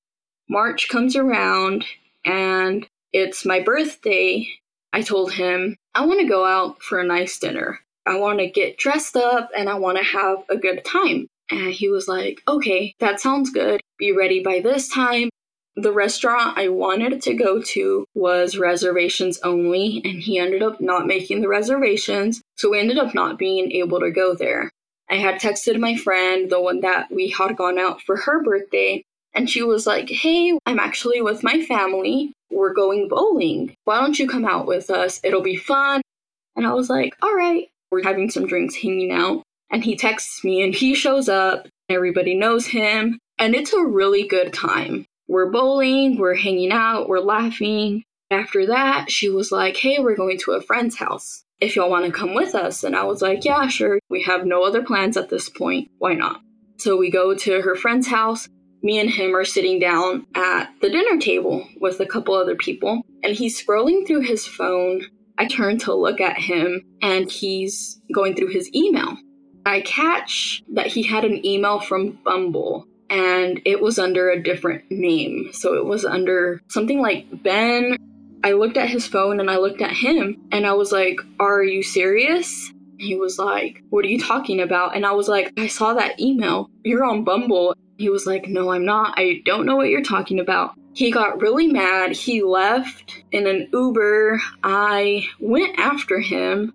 March comes around and it's my birthday. I told him, I want to go out for a nice dinner. I want to get dressed up and I want to have a good time. And he was like, okay, that sounds good. Be ready by this time. The restaurant I wanted to go to was reservations only, and he ended up not making the reservations, so we ended up not being able to go there. I had texted my friend, the one that we had gone out for her birthday, and she was like, hey, I'm actually with my family. We're going bowling. Why don't you come out with us? It'll be fun. And I was like, all right. We're having some drinks, hanging out, and he texts me, and he shows up. Everybody knows him, and it's a really good time. We're bowling, we're hanging out, we're laughing. After that, she was like, hey, we're going to a friend's house. If y'all want to come with us. And I was like, yeah, sure. We have no other plans at this point. Why not? So we go to her friend's house. Me and him are sitting down at the dinner table with a couple other people. And he's scrolling through his phone. I turn to look at him and he's going through his email. I catch that he had an email from Bumble. And it was under a different name. So it was under something like Ben. I looked at his phone and I looked at him and I was like, are you serious? He was like, what are you talking about? And I was like, I saw that email. You're on Bumble. He was like, no, I'm not. I don't know what you're talking about. He got really mad. He left in an Uber. I went after him.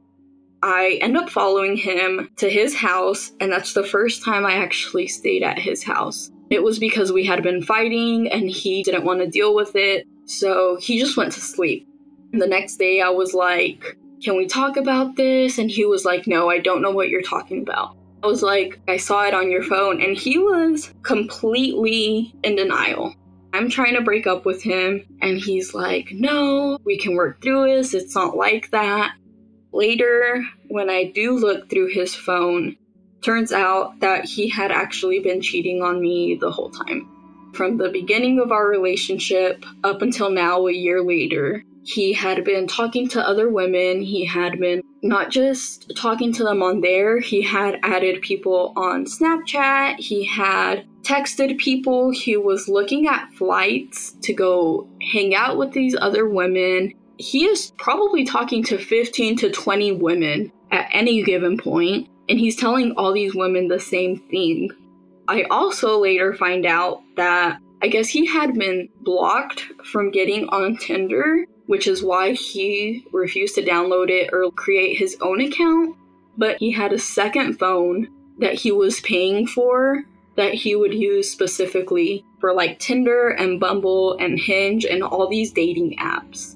I end up following him to his house, and that's the first time I actually stayed at his house. It was because we had been fighting, and he didn't want to deal with it, so he just went to sleep. And the next day, I was like, can we talk about this? And he was like, no, I don't know what you're talking about. I was like, I saw it on your phone. And he was completely in denial. I'm trying to break up with him. And he's like, no, we can work through this. It's not like that. Later, when I do look through his phone, turns out that he had actually been cheating on me the whole time. From the beginning of our relationship up until now, a year later, he had been talking to other women. He had been not just talking to them on there, he had added people on Snapchat. He had texted people. He was looking at flights to go hang out with these other women. He is probably talking to fifteen to twenty women at any given point, and he's telling all these women the same thing. I also later find out that I guess he had been blocked from getting on Tinder, which is why he refused to download it or create his own account. But he had a second phone that he was paying for that he would use specifically for like Tinder and Bumble and Hinge and all these dating apps.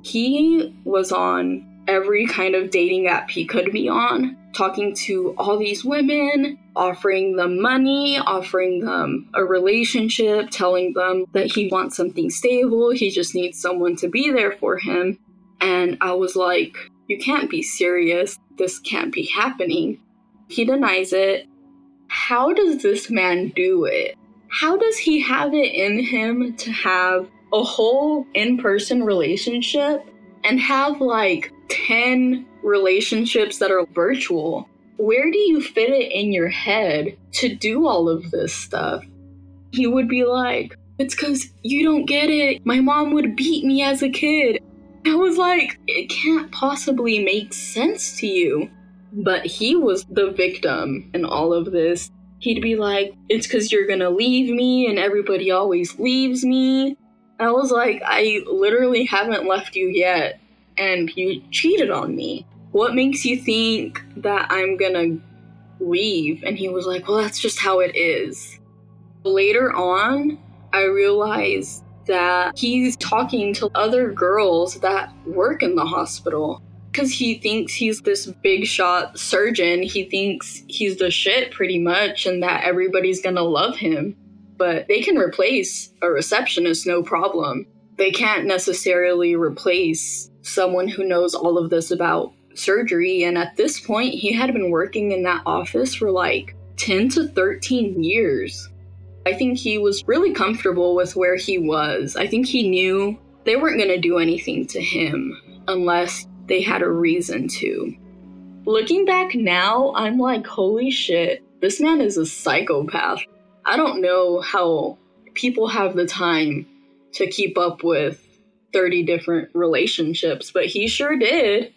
He was on every kind of dating app he could be on, talking to all these women, offering them money, offering them a relationship, telling them that he wants something stable, he just needs someone to be there for him. And I was like, you can't be serious. This can't be happening. He denies it. How does this man do it? How does he have it in him to have a whole in-person relationship and have like ten relationships that are virtual? Where do you fit it in your head to do all of this stuff? He would be like, it's because you don't get it. My mom would beat me as a kid. I was like, it can't possibly make sense to you. But he was the victim in all of this. He'd be like, it's because you're gonna leave me and everybody always leaves me. I was like, I literally haven't left you yet, and you cheated on me. What makes you think that I'm gonna leave? And he was like, well, that's just how it is. Later on, I realized that he's talking to other girls that work in the hospital because he thinks he's this big shot surgeon. He thinks he's the shit pretty much and that everybody's gonna love him. But they can replace a receptionist, no problem. They can't necessarily replace someone who knows all of this about surgery. And at this point, he had been working in that office for like ten to thirteen years. I think he was really comfortable with where he was. I think he knew they weren't going to do anything to him unless they had a reason to. Looking back now, I'm like, holy shit, this man is a psychopath. I don't know how people have the time to keep up with thirty different relationships, but he sure did.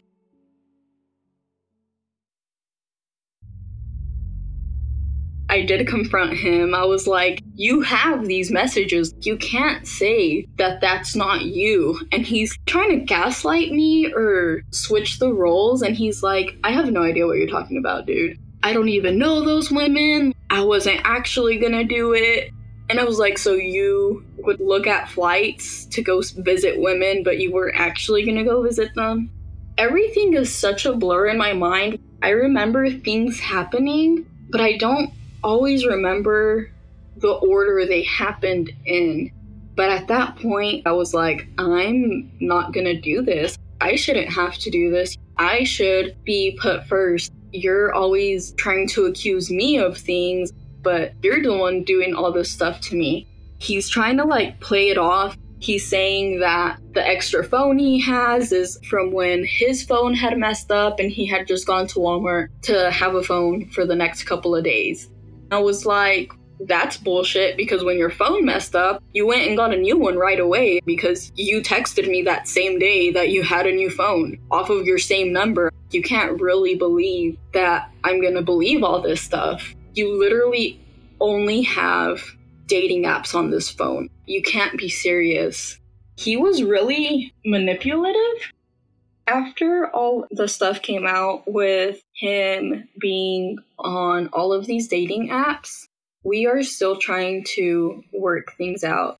I did confront him. I was like, you have these messages. You can't say that that's not you. And he's trying to gaslight me or switch the roles. And he's like, I have no idea what you're talking about, dude. I don't even know those women. I wasn't actually gonna do it. And I was like, so you would look at flights to go visit women, but you weren't actually gonna go visit them? Everything is such a blur in my mind. I remember things happening, but I don't always remember the order they happened in. But at that point, I was like, I'm not gonna do this. I shouldn't have to do this. I should be put first. You're always trying to accuse me of things, but you're the one doing all this stuff to me. He's trying to like play it off. He's saying that the extra phone he has is from when his phone had messed up and he had just gone to Walmart to have a phone for the next couple of days. I was like, that's bullshit, because when your phone messed up, you went and got a new one right away because you texted me that same day that you had a new phone off of your same number. You can't really believe that I'm gonna believe all this stuff. You literally only have dating apps on this phone. You can't be serious. He was really manipulative. After all the stuff came out with him being on all of these dating apps, we are still trying to work things out.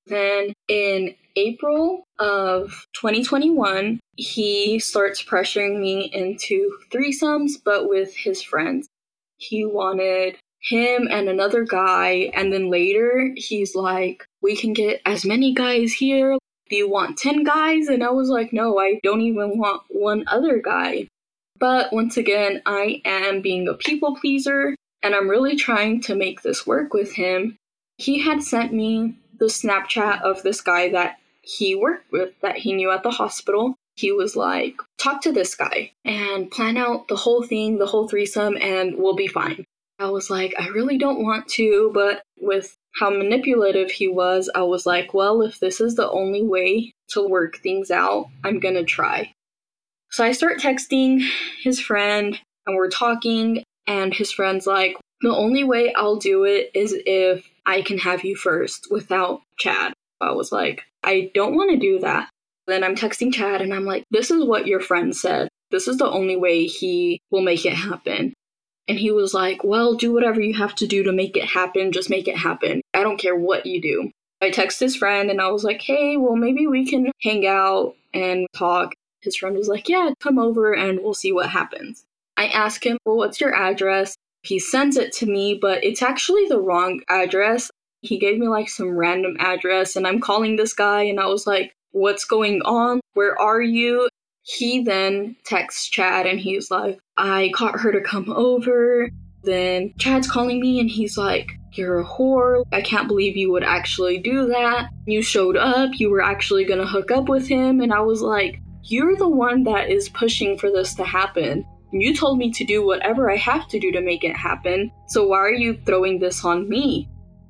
Then in April of twenty twenty-one, he starts pressuring me into threesomes, but with his friends. He wanted him and another guy, and then later he's like, we can get as many guys here. Do you want ten guys? And I was like, no, I don't even want one other guy. But once again, I am being a people pleaser, and I'm really trying to make this work with him. He had sent me the Snapchat of this guy that he worked with, that he knew at the hospital. He was like, talk to this guy and plan out the whole thing, the whole threesome, and we'll be fine. I was like, I really don't want to, but with how manipulative he was, I was like, well, if this is the only way to work things out, I'm gonna try. So I start texting his friend, and we're talking, and his friend's like, the only way I'll do it is if I can have you first without Chad. I was like, I don't want to do that. Then I'm texting Chad, and I'm like, this is what your friend said. This is the only way he will make it happen. And he was like, well, do whatever you have to do to make it happen. Just make it happen. I don't care what you do. I texted his friend, and I was like, hey, well, maybe we can hang out and talk. His friend was like, yeah, come over and we'll see what happens. I asked him, well, what's your address? He sends it to me, but it's actually the wrong address. He gave me like some random address, and I'm calling this guy, and I was like, what's going on? Where are you? He then texts Chad, and he's like, I got her to come over. Then Chad's calling me, and he's like, you're a whore. I can't believe you would actually do that. You showed up. You were actually going to hook up with him. And I was like, you're the one that is pushing for this to happen. You told me to do whatever I have to do to make it happen. So why are you throwing this on me?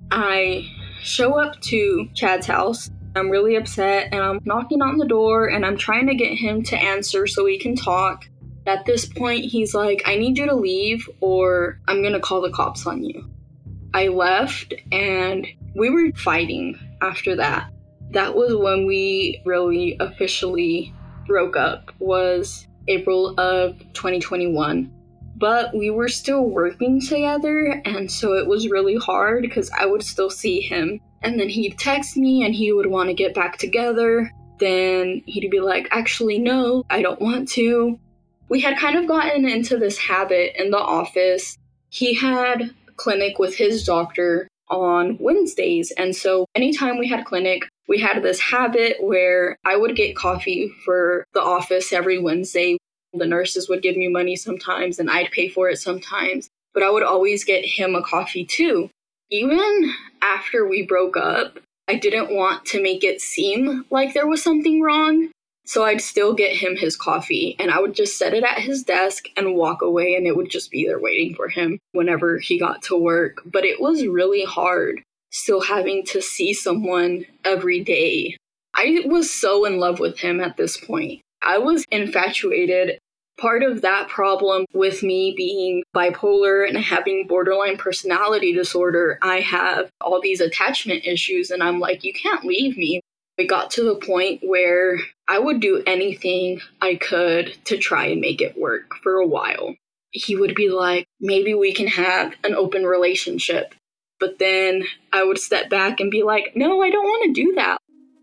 I show up to Chad's house. I'm really upset, and I'm knocking on the door, and I'm trying to get him to answer so we can talk. At this point, he's like, I need you to leave, or I'm gonna call the cops on you. I left, and we were fighting after that. That was when we really officially broke up, was April of twenty twenty-one. But we were still working together, and so it was really hard because I would still see him. And then he'd text me, and he would want to get back together. Then he'd be like, actually, no, I don't want to. We had kind of gotten into this habit in the office. He had clinic with his doctor on Wednesdays. And so anytime we had clinic, we had this habit where I would get coffee for the office every Wednesday. The nurses would give me money sometimes, and I'd pay for it sometimes. But I would always get him a coffee too. Even after we broke up, I didn't want to make it seem like there was something wrong. So I'd still get him his coffee, and I would just set it at his desk and walk away, and it would just be there waiting for him whenever he got to work. But it was really hard still having to see someone every day. I was so in love with him at this point. I was infatuated. Part of that problem with me being bipolar and having borderline personality disorder, I have all these attachment issues, and I'm like, you can't leave me. We got to the point where I would do anything I could to try and make it work for a while. He would be like, maybe we can have an open relationship. But then I would step back and be like, no, I don't want to do that.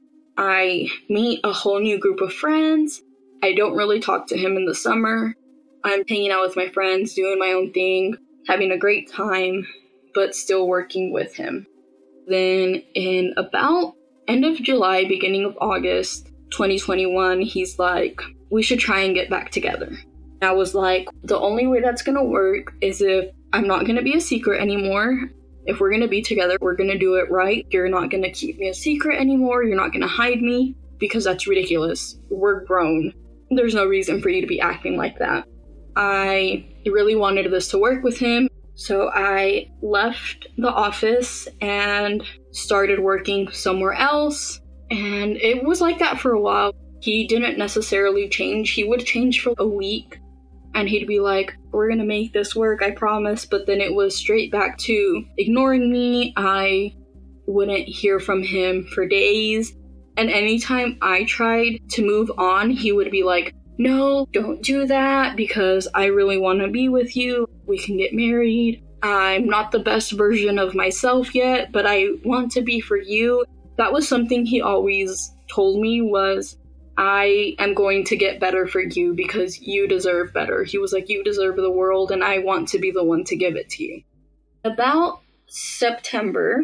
I meet a whole new group of friends. I don't really talk to him in the summer. I'm hanging out with my friends, doing my own thing, having a great time, but still working with him. Then in about end of July, beginning of August, twenty twenty-one, he's like, we should try and get back together. I was like, the only way that's going to work is if I'm not going to be a secret anymore. If we're going to be together, we're going to do it right. You're not going to keep me a secret anymore. You're not going to hide me, because that's ridiculous. We're grown. There's no reason for you to be acting like that. I really wanted this to work with him, so I left the office and started working somewhere else, and it was like that for a while. He didn't necessarily change. He would change for a week, and he'd be like, we're gonna make this work, I promise, but then it was straight back to ignoring me. I wouldn't hear from him for days. And anytime I tried to move on, he would be like, no, don't do that, because I really want to be with you. We can get married. I'm not the best version of myself yet, but I want to be for you. that was something he always told me was, I am going to get better for you because you deserve better. He was like, you deserve the world and I want to be the one to give it to you. About September,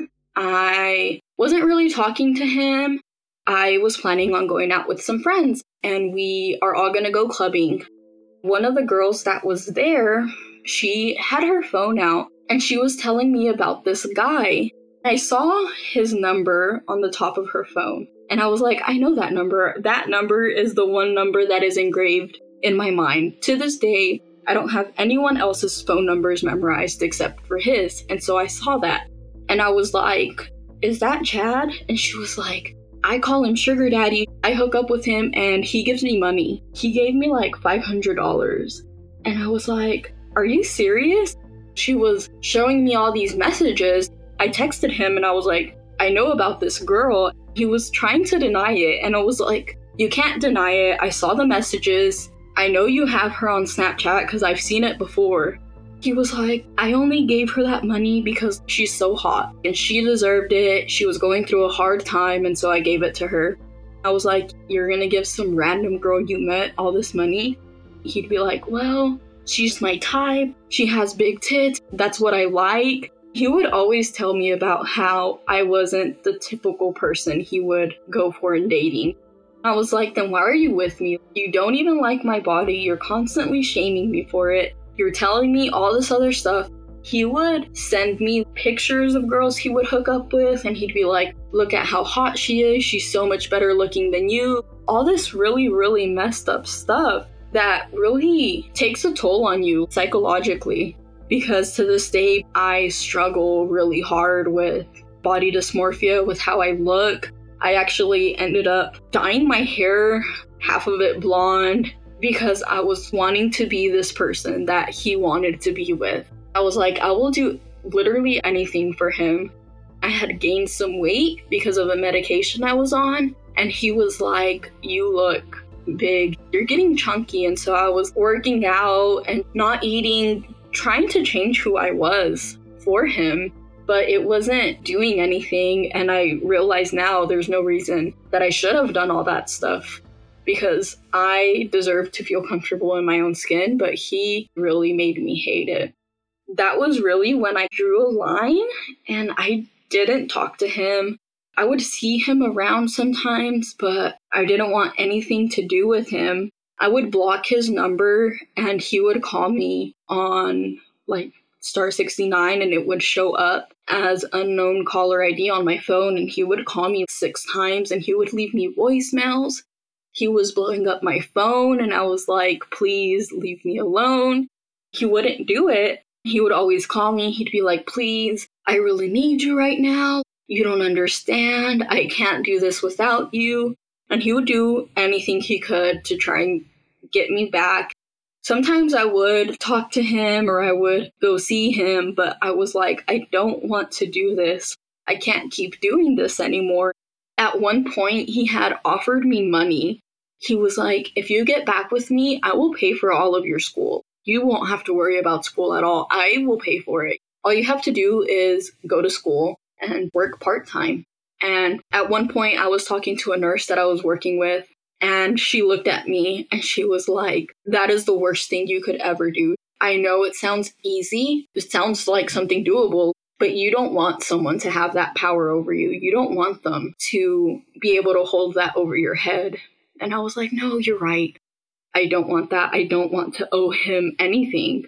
I wasn't really talking to him. I was planning on going out with some friends and we are all going to go clubbing. One of the girls that was there, she had her phone out and she was telling me about this guy. I saw his number on the top of her phone and I was like, I know that number. That number is the one number that is engraved in my mind. To this day, I don't have anyone else's phone numbers memorized except for his. And so I saw that and I was like, is that Chad? And she was like, I call him Sugar Daddy. I hook up with him and he gives me money. He gave me like five hundred dollars. And I was like, are you serious? She was showing me all these messages. I texted him and I was like, I know about this girl. He was trying to deny it. And I was like, you can't deny it. I saw the messages. I know you have her on Snapchat because I've seen it before. He was like, I only gave her that money because she's so hot and she deserved it. She was going through a hard time and so I gave it to her. I was like, you're going to give some random girl you met all this money? He'd be like, well, she's my type. She has big tits. That's what I like. He would always tell me about how I wasn't the typical person he would go for in dating. I was like, then why are you with me? You don't even like my body. You're constantly shaming me for it. You're telling me all this other stuff. He would send me pictures of girls he would hook up with, and he'd be like, look at how hot she is. She's so much better looking than you. All this really, really messed up stuff that really takes a toll on you psychologically. Because to this day, I struggle really hard with body dysmorphia, with how I look. I actually ended up dyeing my hair, half of it blonde, because I was wanting to be this person that he wanted to be with. I was like, I will do literally anything for him. I had gained some weight because of a medication I was on, and he was like, you look big, you're getting chunky. And so I was working out and not eating, trying to change who I was for him, but it wasn't doing anything. And I realize now there's no reason that I should have done all that stuff, because I deserve to feel comfortable in my own skin, but he really made me hate it. That was really when I drew a line and I didn't talk to him. I would see him around sometimes, but I didn't want anything to do with him. I would block his number and he would call me on like star sixty-nine and it would show up as unknown caller I D on my phone, and he would call me six times and he would leave me voicemails. He was blowing up my phone and I was like, please leave me alone. He wouldn't do it. He would always call me. He'd be like, please, I really need you right now. You don't understand. I can't do this without you. And he would do anything he could to try and get me back. Sometimes I would talk to him or I would go see him, but I was like, I don't want to do this. I can't keep doing this anymore. At one point, he had offered me money. He was like, if you get back with me, I will pay for all of your school. You won't have to worry about school at all. I will pay for it. All you have to do is go to school and work part-time. And at one point, I was talking to a nurse that I was working with, and she looked at me and she was like, that is the worst thing you could ever do. I know it sounds easy. It sounds like something doable, but you don't want someone to have that power over you. You don't want them to be able to hold that over your head. And I was like, no, you're right. I don't want that. I don't want to owe him anything.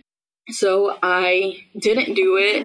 So I didn't do it.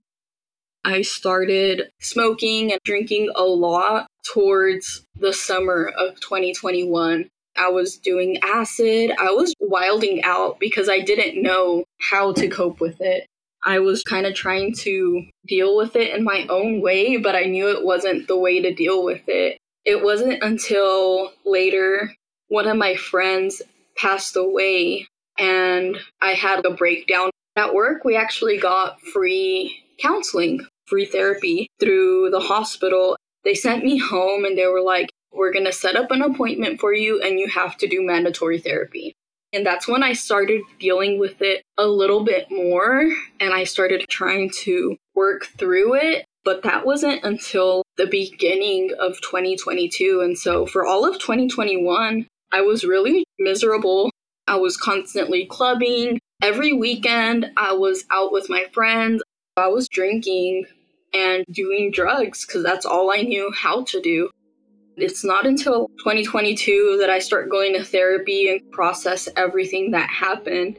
I started smoking and drinking a lot towards the summer of twenty twenty-one. I was doing acid. I was wilding out because I didn't know how to cope with it. I was kind of trying to deal with it in my own way, but I knew it wasn't the way to deal with it. It wasn't until later one of my friends passed away and I had a breakdown. At work, we actually got free counseling, free therapy through the hospital. They sent me home and they were like, we're going to set up an appointment for you and you have to do mandatory therapy. And that's when I started dealing with it a little bit more and I started trying to work through it. But that wasn't until the beginning of twenty twenty-two. And so for all of twenty twenty-one, I was really miserable. I was constantly clubbing. Every weekend, I was out with my friends. I was drinking and doing drugs because that's all I knew how to do. It's not until twenty twenty-two that I start going to therapy and process everything that happened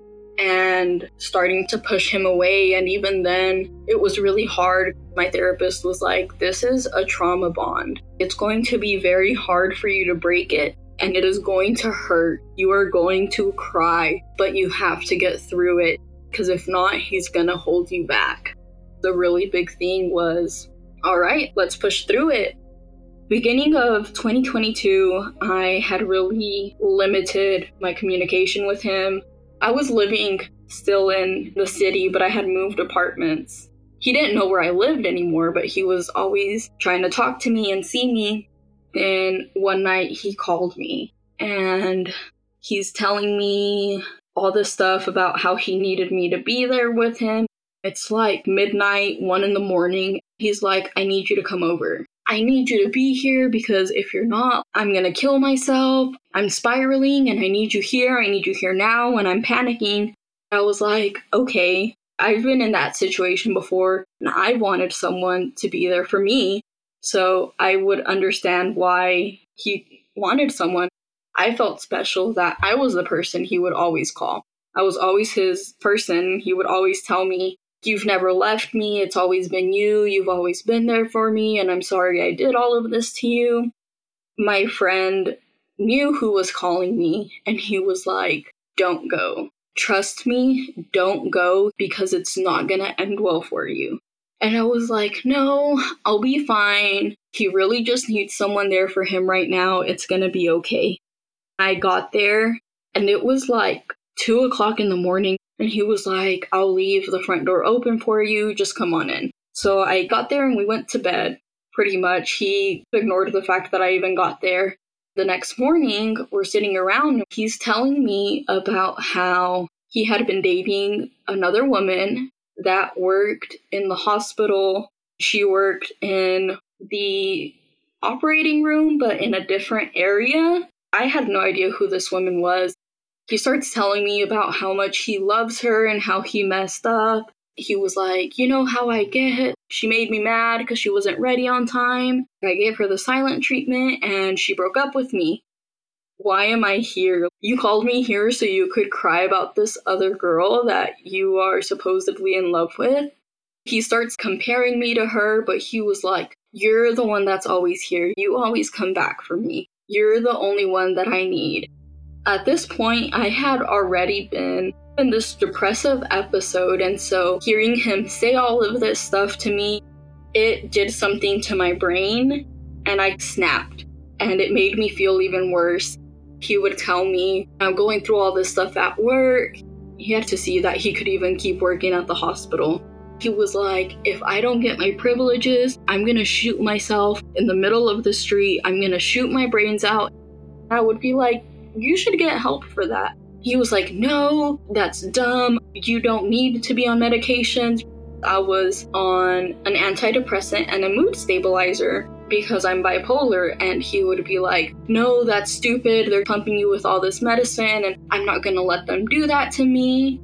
and starting to push him away. And even then, it was really hard. My therapist was like, this is a trauma bond. It's going to be very hard for you to break it, and it is going to hurt. You are going to cry, but you have to get through it, because if not, he's going to hold you back. The really big thing was, all right, let's push through it. Beginning of twenty twenty-two, I had really limited my communication with him. I was living still in the city, but I had moved apartments. He didn't know where I lived anymore, but he was always trying to talk to me and see me. And one night he called me and he's telling me all this stuff about how he needed me to be there with him. It's like midnight, one in the morning. He's like, I need you to come over. I need you to be here because if you're not, I'm going to kill myself. I'm spiraling and I need you here. I need you here now, and I'm panicking. I was like, okay, I've been in that situation before and I wanted someone to be there for me. So I would understand why he wanted someone. I felt special that I was the person he would always call. I was always his person. He would always tell me, you've never left me. It's always been you. You've always been there for me. And I'm sorry I did all of this to you. My friend knew who was calling me. And he was like, don't go. Trust me, don't go because it's not going to end well for you. And I was like, no, I'll be fine. He really just needs someone there for him right now. It's going to be okay. I got there and it was like two o'clock in the morning. And he was like, I'll leave the front door open for you. Just come on in. So I got there and we went to bed. Pretty much. He ignored the fact that I even got there. The next morning, we're sitting around. He's telling me about how he had been dating another woman that worked in the hospital. She worked in the operating room, but in a different area. I had no idea who this woman was. He starts telling me about how much he loves her and how he messed up. He was like, you know how I get? She made me mad because she wasn't ready on time. I gave her the silent treatment and she broke up with me. Why am I here? You called me here so you could cry about this other girl that you are supposedly in love with? He starts comparing me to her, but he was like, you're the one that's always here. You always come back for me. You're the only one that I need. At this point, I had already been in this depressive episode, and so hearing him say all of this stuff to me, it did something to my brain, and I snapped, and it made me feel even worse. He would tell me, I'm going through all this stuff at work. He had to see that he could even keep working at the hospital. He was like, if I don't get my privileges, I'm gonna shoot myself in the middle of the street. I'm gonna shoot my brains out. I would be like, you should get help for that. He was like, no, that's dumb. You don't need to be on medications. I was on an antidepressant and a mood stabilizer because I'm bipolar. And he would be like, no, that's stupid. They're pumping you with all this medicine and I'm not going to let them do that to me.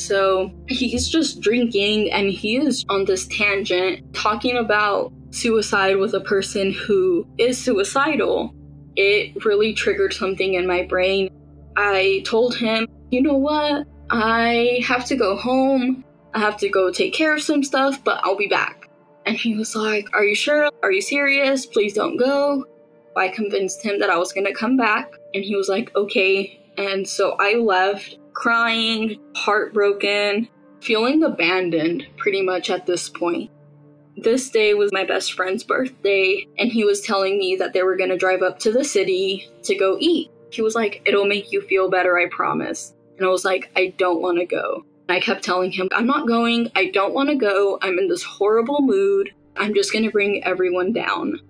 So he's just drinking and he is on this tangent talking about suicide with a person who is suicidal. It really triggered something in my brain. I told him, you know what? I have to go home. I have to go take care of some stuff, but I'll be back. And he was like, are you sure? Are you serious? Please don't go. I convinced him that I was going to come back. And he was like, okay. And so I left crying, heartbroken, feeling abandoned pretty much at this point. This day was my best friend's birthday, and he was telling me that they were going to drive up to the city to go eat. He was like, it'll make you feel better, I promise. And I was like, I don't want to go. And I kept telling him, I'm not going. I don't want to go. I'm in this horrible mood. I'm just going to bring everyone down.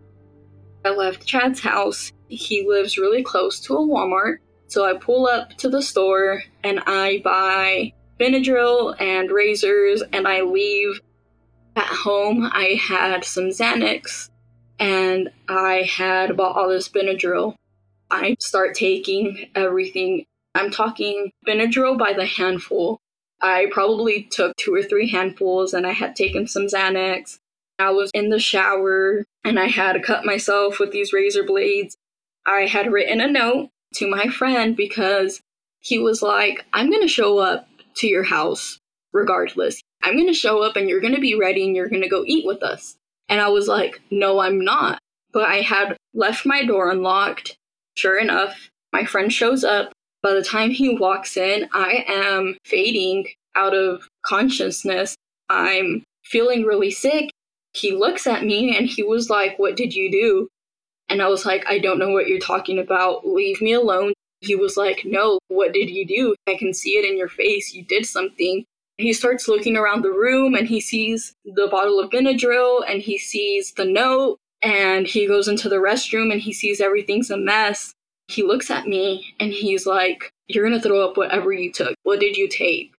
I left Chad's house. He lives really close to a Walmart. So I pull up to the store and I buy Benadryl and razors and I leave. At home, I had some Xanax, and I had bought all this Benadryl. I start taking everything. I'm talking Benadryl by the handful. I probably took two or three handfuls, and I had taken some Xanax. I was in the shower, and I had cut myself with these razor blades. I had written a note to my friend because he was like, I'm going to show up to your house regardless. I'm going to show up and you're going to be ready and you're going to go eat with us. And I was like, no, I'm not. But I had left my door unlocked. Sure enough, my friend shows up. By the time he walks in, I am fading out of consciousness. I'm feeling really sick. He looks at me and he was like, what did you do? And I was like, I don't know what you're talking about. Leave me alone. He was like, no, what did you do? I can see it in your face. You did something. He starts looking around the room and he sees the bottle of Benadryl and he sees the note and he goes into the restroom and he sees everything's a mess. He looks at me and he's like, you're going to throw up whatever you took. What did you take?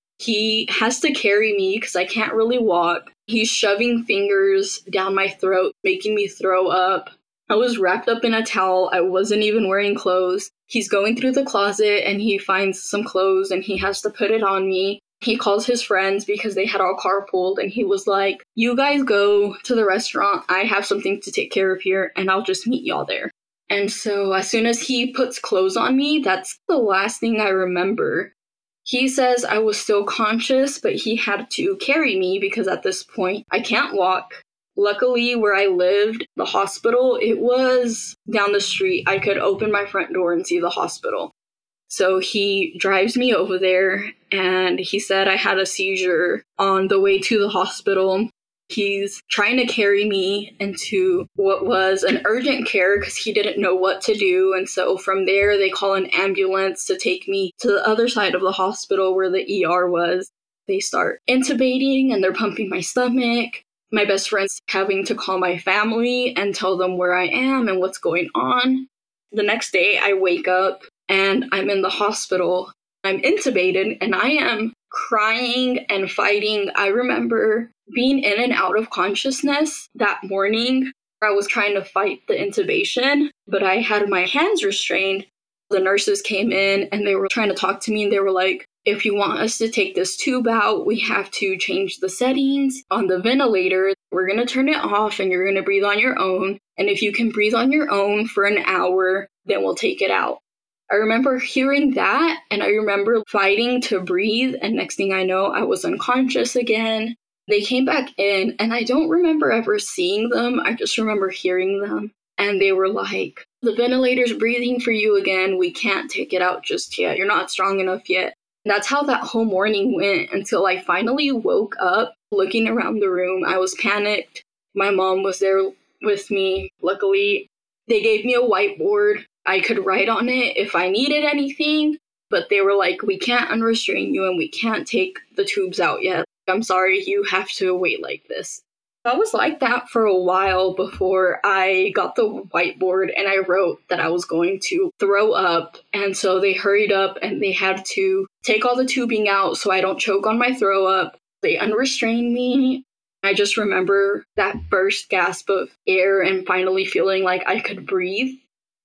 He has to carry me because I can't really walk. He's shoving fingers down my throat, making me throw up. I was wrapped up in a towel. I wasn't even wearing clothes. He's going through the closet and he finds some clothes and he has to put it on me. He calls his friends because they had all carpooled and he was like, you guys go to the restaurant. I have something to take care of here and I'll just meet y'all there. And so as soon as he puts clothes on me, that's the last thing I remember. He says I was still conscious, but he had to carry me because at this point I can't walk. Luckily, where I lived, the hospital, it was down the street. I could open my front door and see the hospital. So he drives me over there and he said I had a seizure on the way to the hospital. He's trying to carry me into what was an urgent care because he didn't know what to do. And so from there, they call an ambulance to take me to the other side of the hospital where the E R was. They start intubating and they're pumping my stomach. My best friend's having to call my family and tell them where I am and what's going on. The next day, I wake up and I'm in the hospital. I'm intubated and I am crying and fighting. I remember being in and out of consciousness that morning. I was trying to fight the intubation, but I had my hands restrained. The nurses came in and they were trying to talk to me and they were like, if you want us to take this tube out, we have to change the settings on the ventilator. We're going to turn it off and you're going to breathe on your own. And if you can breathe on your own for an hour, then we'll take it out. I remember hearing that and I remember fighting to breathe. And next thing I know, I was unconscious again. They came back in and I don't remember ever seeing them. I just remember hearing them. And they were like, the ventilator's breathing for you again. We can't take it out just yet. You're not strong enough yet. That's how that whole morning went until I finally woke up looking around the room. I was panicked. My mom was there with me. Luckily, they gave me a whiteboard. I could write on it if I needed anything, but they were like, we can't unrestrain you and we can't take the tubes out yet. I'm sorry, you have to wait like this. I was like that for a while before I got the whiteboard and I wrote that I was going to throw up. And so they hurried up and they had to take all the tubing out so I don't choke on my throw up. They unrestrained me. I just remember that first gasp of air and finally feeling like I could breathe.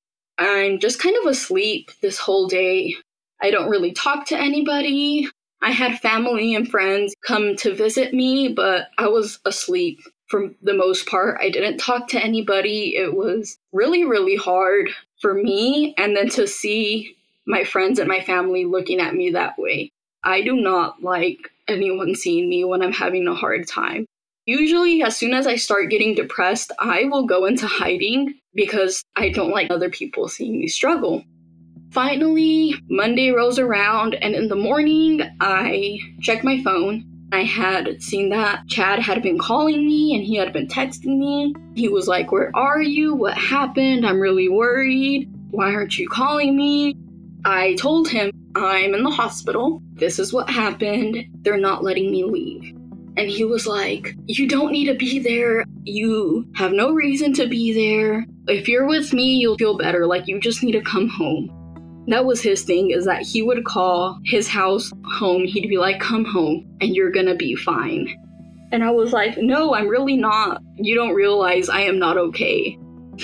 I'm just kind of asleep this whole day. I don't really talk to anybody. I had family and friends come to visit me, but I was asleep for the most part. I didn't talk to anybody. It was really, really hard for me. And then to see my friends and my family looking at me that way. I do not like anyone seeing me when I'm having a hard time. Usually, as soon as I start getting depressed, I will go into hiding because I don't like other people seeing me struggle. Finally, Monday rolls around, and in the morning, I checked my phone. I had seen that Chad had been calling me, and he had been texting me. He was like, where are you? What happened? I'm really worried. Why aren't you calling me? I told him, I'm in the hospital. This is what happened. They're not letting me leave. And he was like, you don't need to be there. You have no reason to be there. If you're with me, you'll feel better. Like, you just need to come home. That was his thing, is that he would call his house home. He'd be like, come home and you're gonna be fine. And I was like, no, I'm really not. You don't realize I am not okay.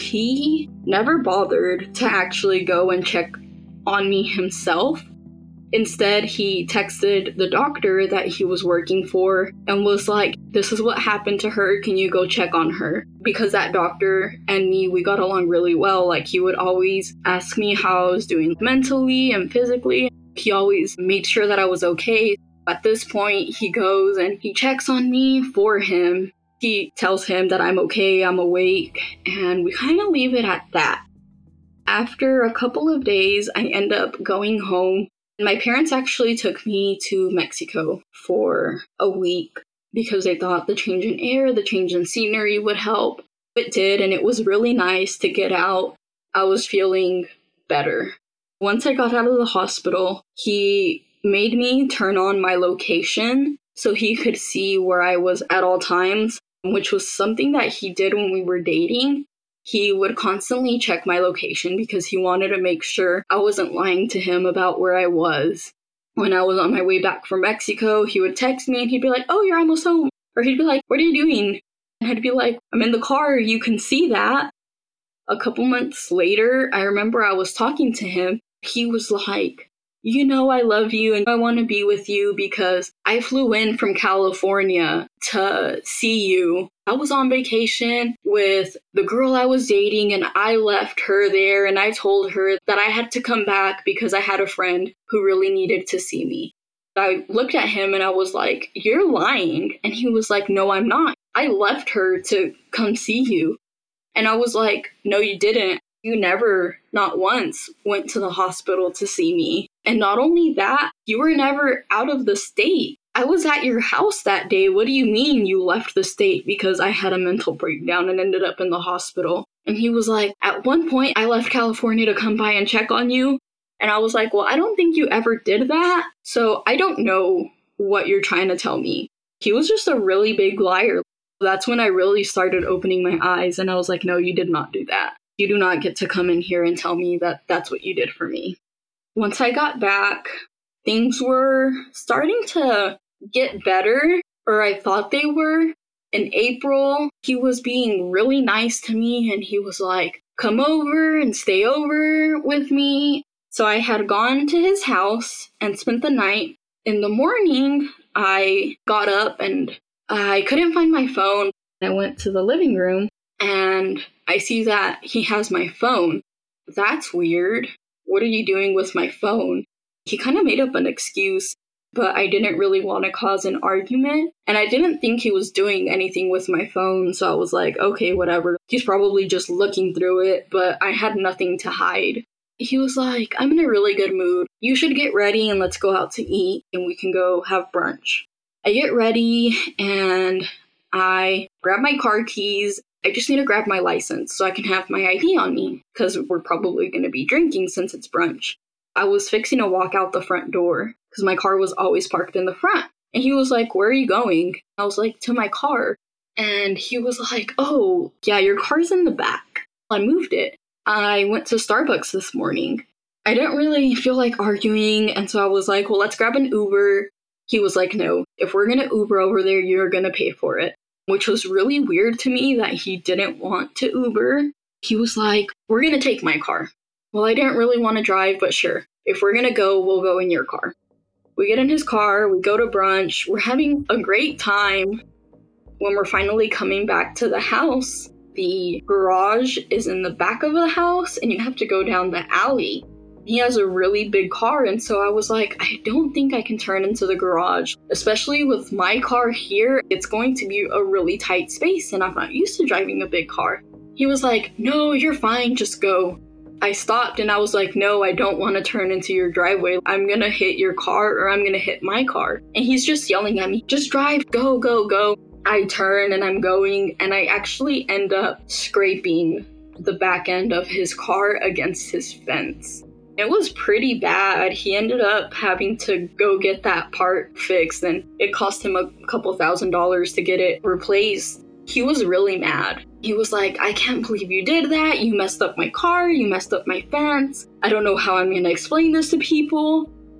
He never bothered to actually go and check on me himself. Instead, he texted the doctor that he was working for and was like, this is what happened to her. Can you go check on her? Because that doctor and me, we got along really well. Like, he would always ask me how I was doing mentally and physically. He always made sure that I was okay. At this point, he goes and he checks on me for him. He tells him that I'm okay, I'm awake, and we kind of leave it at that. After a couple of days, I end up going home. My parents actually took me to Mexico for a week because they thought the change in air, the change in scenery would help. It did, and it was really nice to get out. I was feeling better. Once I got out of the hospital, he made me turn on my location so he could see where I was at all times, which was something that he did when we were dating. He would constantly check my location because he wanted to make sure I wasn't lying to him about where I was. When I was on my way back from Mexico, he would text me and he'd be like, oh, you're almost home. Or he'd be like, what are you doing? And I'd be like, I'm in the car. You can see that. A couple months later, I remember I was talking to him. He was like, you know, I love you and I want to be with you because I flew in from California to see you. I was on vacation with the girl I was dating and I left her there and I told her that I had to come back because I had a friend who really needed to see me. I looked at him and I was like, you're lying. And he was like, no, I'm not. I left her to come see you. And I was like, no, you didn't. You never, not once, went to the hospital to see me. And not only that, you were never out of the state. I was at your house that day. What do you mean you left the state because I had a mental breakdown and ended up in the hospital? And he was like, at one point, I left California to come by and check on you. And I was like, well, I don't think you ever did that. So I don't know what you're trying to tell me. He was just a really big liar. That's when I really started opening my eyes. And I was like, no, you did not do that. You do not get to come in here and tell me that that's what you did for me. Once I got back, things were starting to get better, or I thought they were. In April, he was being really nice to me, and he was like, come over and stay over with me. So I had gone to his house and spent the night. In the morning, I got up and I couldn't find my phone. I went to the living room, and I see that he has my phone. That's weird. What are you doing with my phone? He kind of made up an excuse, but I didn't really want to cause an argument. And I didn't think he was doing anything with my phone, so I was like, okay, whatever. He's probably just looking through it, but I had nothing to hide. He was like, I'm in a really good mood. You should get ready and let's go out to eat and we can go have brunch. I get ready and I grab my car keys. I just need to grab my license so I can have my I D on me because we're probably going to be drinking since it's brunch. I was fixing to walk out the front door because my car was always parked in the front. And he was like, where are you going? I was like, to my car. And he was like, oh, yeah, your car's in the back. I moved it. I went to Starbucks this morning. I didn't really feel like arguing. And so I was like, well, let's grab an Uber. He was like, no, if we're going to Uber over there, you're going to pay for it. Which was really weird to me that he didn't want to Uber. He was like, we're going to take my car. Well, I didn't really want to drive, but sure. If we're going to go, we'll go in your car. We get in his car, we go to brunch, we're having a great time. When we're finally coming back to the house, the garage is in the back of the house and you have to go down the alley. He has a really big car, and so I was like, I don't think I can turn into the garage. Especially with my car here, it's going to be a really tight space, and I'm not used to driving a big car. He was like, no, you're fine, just go. I stopped and I was like, no, I don't want to turn into your driveway. I'm gonna hit your car or I'm gonna hit my car. And he's just yelling at me, just drive, go, go, go. I turn and I'm going, and I actually end up scraping the back end of his car against his fence. It was pretty bad. He ended up having to go get that part fixed, and it cost him a couple thousand dollars to get it replaced. He was really mad. He was like, I can't believe you did that. You messed up my car. You messed up my fence. I don't know how I'm going to explain this to people.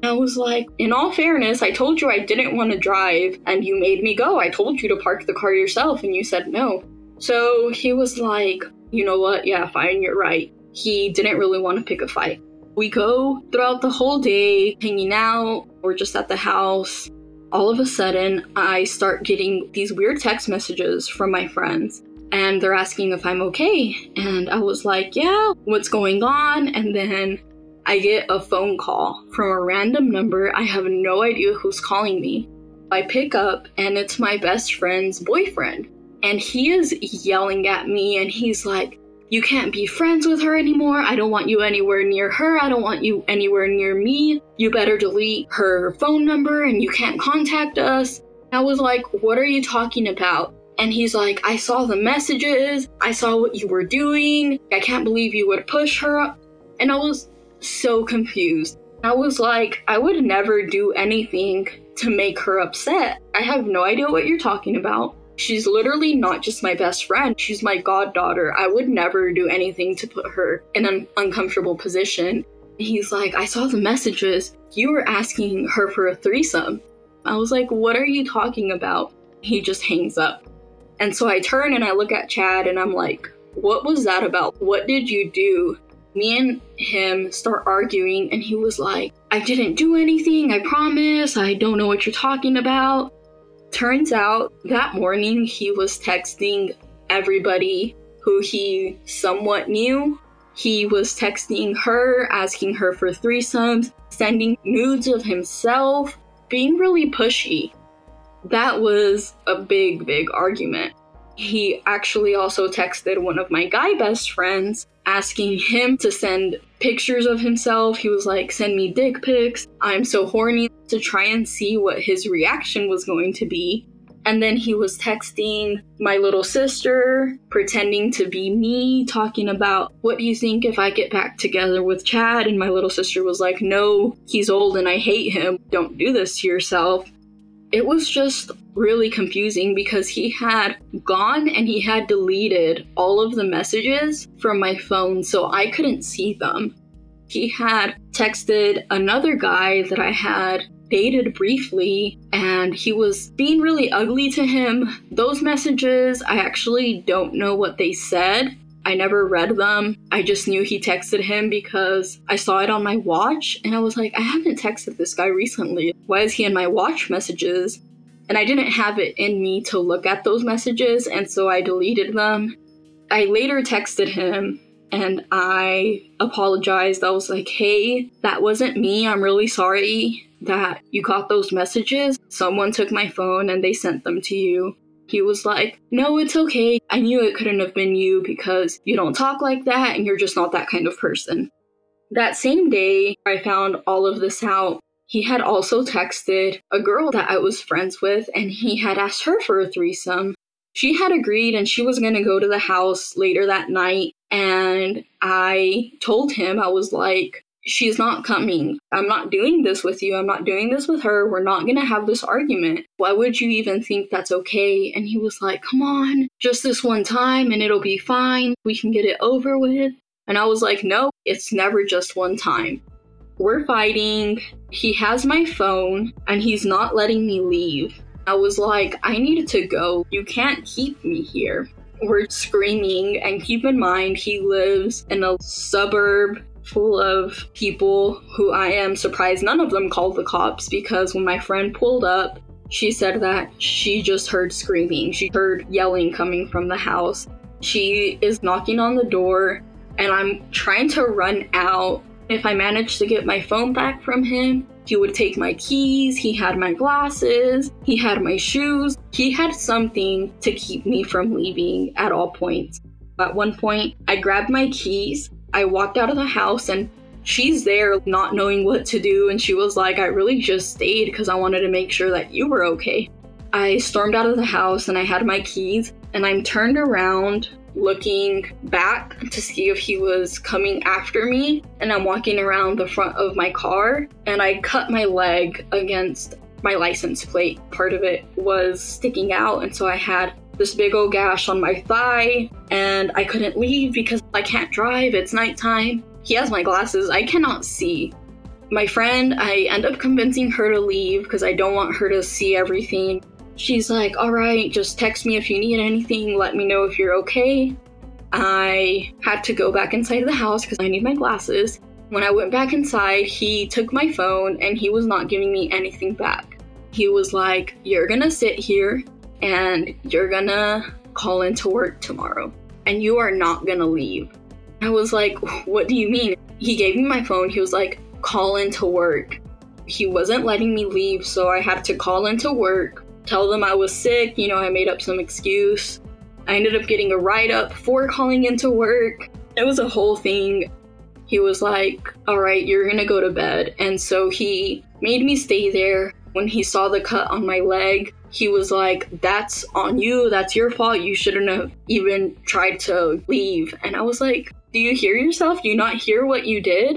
I was like, in all fairness, I told you I didn't want to drive and you made me go. I told you to park the car yourself and you said no. So he was like, you know what? Yeah, fine, you're right. He didn't really want to pick a fight. We go throughout the whole day, hanging out. We're just at the house. All of a sudden, I start getting these weird text messages from my friends. And they're asking if I'm okay. And I was like, yeah, what's going on? And then I get a phone call from a random number. I have no idea who's calling me. I pick up and it's my best friend's boyfriend. And he is yelling at me and he's like, you can't be friends with her anymore. I don't want you anywhere near her. I don't want you anywhere near me. You better delete her phone number and you can't contact us. I was like, what are you talking about? And he's like, I saw the messages. I saw what you were doing. I can't believe you would push her up. And I was so confused. I was like, I would never do anything to make her upset. I have no idea what you're talking about. She's literally not just my best friend. She's my goddaughter. I would never do anything to put her in an uncomfortable position. He's like, I saw the messages. You were asking her for a threesome. I was like, what are you talking about? He just hangs up. And so I turn and I look at Chad and I'm like, what was that about? What did you do? Me and him start arguing and he was like, I didn't do anything, I promise. I don't know what you're talking about. Turns out that morning he was texting everybody who he somewhat knew. He was texting her, asking her for threesomes, sending nudes of himself, being really pushy. That was a big, big argument. He actually also texted one of my guy best friends, asking him to send pictures of himself. He was like, send me dick pics. I'm so horny, to try and see what his reaction was going to be. And then he was texting my little sister, pretending to be me, talking about, what do you think if I get back together with Chad? And my little sister was like, no, he's old and I hate him. Don't do this to yourself. It was just really confusing because he had gone and he had deleted all of the messages from my phone so I couldn't see them. He had texted another guy that I had dated briefly and he was being really ugly to him. Those messages, I actually don't know what they said. I never read them. I just knew he texted him because I saw it on my watch and I was like, I haven't texted this guy recently. Why is he in my watch messages? And I didn't have it in me to look at those messages, and so I deleted them. I later texted him and I apologized. I was like, hey, that wasn't me. I'm really sorry that you got those messages. Someone took my phone and they sent them to you. He was like, no, it's okay. I knew it couldn't have been you because you don't talk like that and you're just not that kind of person. That same day, I found all of this out. He had also texted a girl that I was friends with and he had asked her for a threesome. She had agreed and she was going to go to the house later that night. And I told him, I was like, she's not coming. I'm not doing this with you. I'm not doing this with her. We're not going to have this argument. Why would you even think that's okay? And he was like, come on, just this one time and it'll be fine. We can get it over with. And I was like, no, it's never just one time. We're fighting. He has my phone and he's not letting me leave. I was like, I need to go. You can't keep me here. We're screaming, and keep in mind, he lives in a suburb full of people who I am surprised none of them called the cops, because when my friend pulled up, she said that she just heard screaming. She heard yelling coming from the house. She is knocking on the door, and I'm trying to run out. If I managed to get my phone back from him, he would take my keys, he had my glasses, he had my shoes. He had something to keep me from leaving at all points. At one point, I grabbed my keys, I walked out of the house, and she's there not knowing what to do, and she was like, I really just stayed because I wanted to make sure that you were okay. I stormed out of the house and I had my keys, and I'm turned around looking back to see if he was coming after me, and I'm walking around the front of my car and I cut my leg against my license plate. Part of it was sticking out, and so I had this big old gash on my thigh and I couldn't leave because I can't drive. It's nighttime. He has my glasses. I cannot see. My friend, I end up convincing her to leave because I don't want her to see everything. She's like, all right, just text me if you need anything. Let me know if you're okay. I had to go back inside of the house because I need my glasses. When I went back inside, he took my phone and he was not giving me anything back. He was like, you're gonna sit here and you're gonna call into work tomorrow and you are not gonna leave. I was like, what do you mean? He gave me my phone. He was like, call into work. He wasn't letting me leave, so I had to call into work, tell them I was sick. You know, I made up some excuse. I ended up getting a write-up for calling into work. It was a whole thing. He was like, all right, you're gonna go to bed. And so he made me stay there. When he saw the cut on my leg, he was like, that's on you. That's your fault. You shouldn't have even tried to leave. And I was like, do you hear yourself? Do you not hear what you did?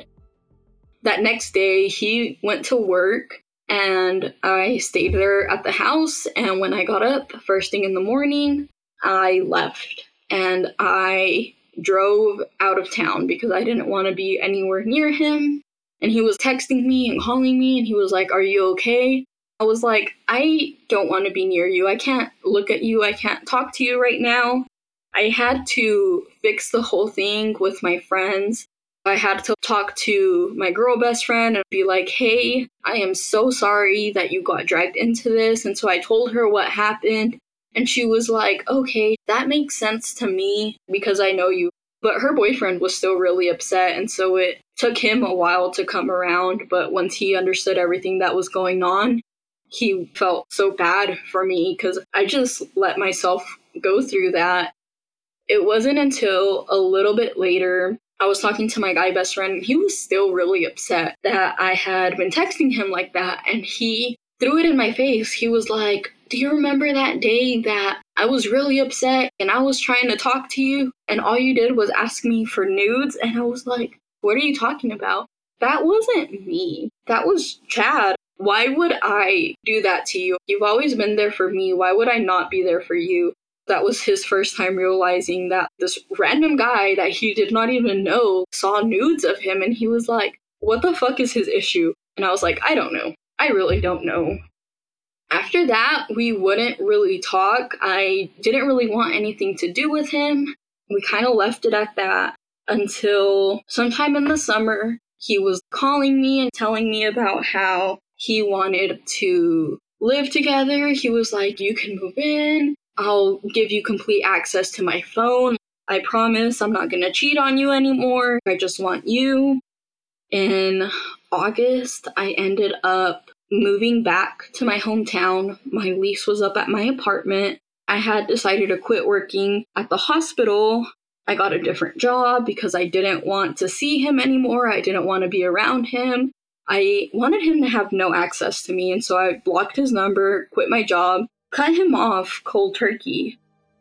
That next day, he went to work and I stayed there at the house. And when I got up first thing in the morning, I left and I drove out of town because I didn't want to be anywhere near him. And he was texting me and calling me and he was like, are you okay? I was like, I don't want to be near you. I can't look at you. I can't talk to you right now. I had to fix the whole thing with my friends. I had to talk to my girl best friend and be like, hey, I am so sorry that you got dragged into this. And so I told her what happened. And she was like, okay, that makes sense to me because I know you. But her boyfriend was still really upset. And so it took him a while to come around. But once he understood everything that was going on, he felt so bad for me because I just let myself go through that. It wasn't until a little bit later, I was talking to my guy best friend, and he was still really upset that I had been texting him like that. And he threw it in my face. He was like, do you remember that day that I was really upset and I was trying to talk to you and all you did was ask me for nudes? And I was like, what are you talking about? That wasn't me. That was Chad. Why would I do that to you? You've always been there for me. Why would I not be there for you? That was his first time realizing that this random guy that he did not even know saw nudes of him. And he was like, what the fuck is his issue? And I was like, I don't know. I really don't know. After that, we wouldn't really talk. I didn't really want anything to do with him. We kind of left it at that until sometime in the summer, he was calling me and telling me about how he wanted to live together. He was like, you can move in. I'll give you complete access to my phone. I promise I'm not going to cheat on you anymore. I just want you. In August, I ended up moving back to my hometown. My lease was up at my apartment. I had decided to quit working at the hospital. I got a different job because I didn't want to see him anymore. I didn't want to be around him. I wanted him to have no access to me, and so I blocked his number, quit my job, cut him off cold turkey.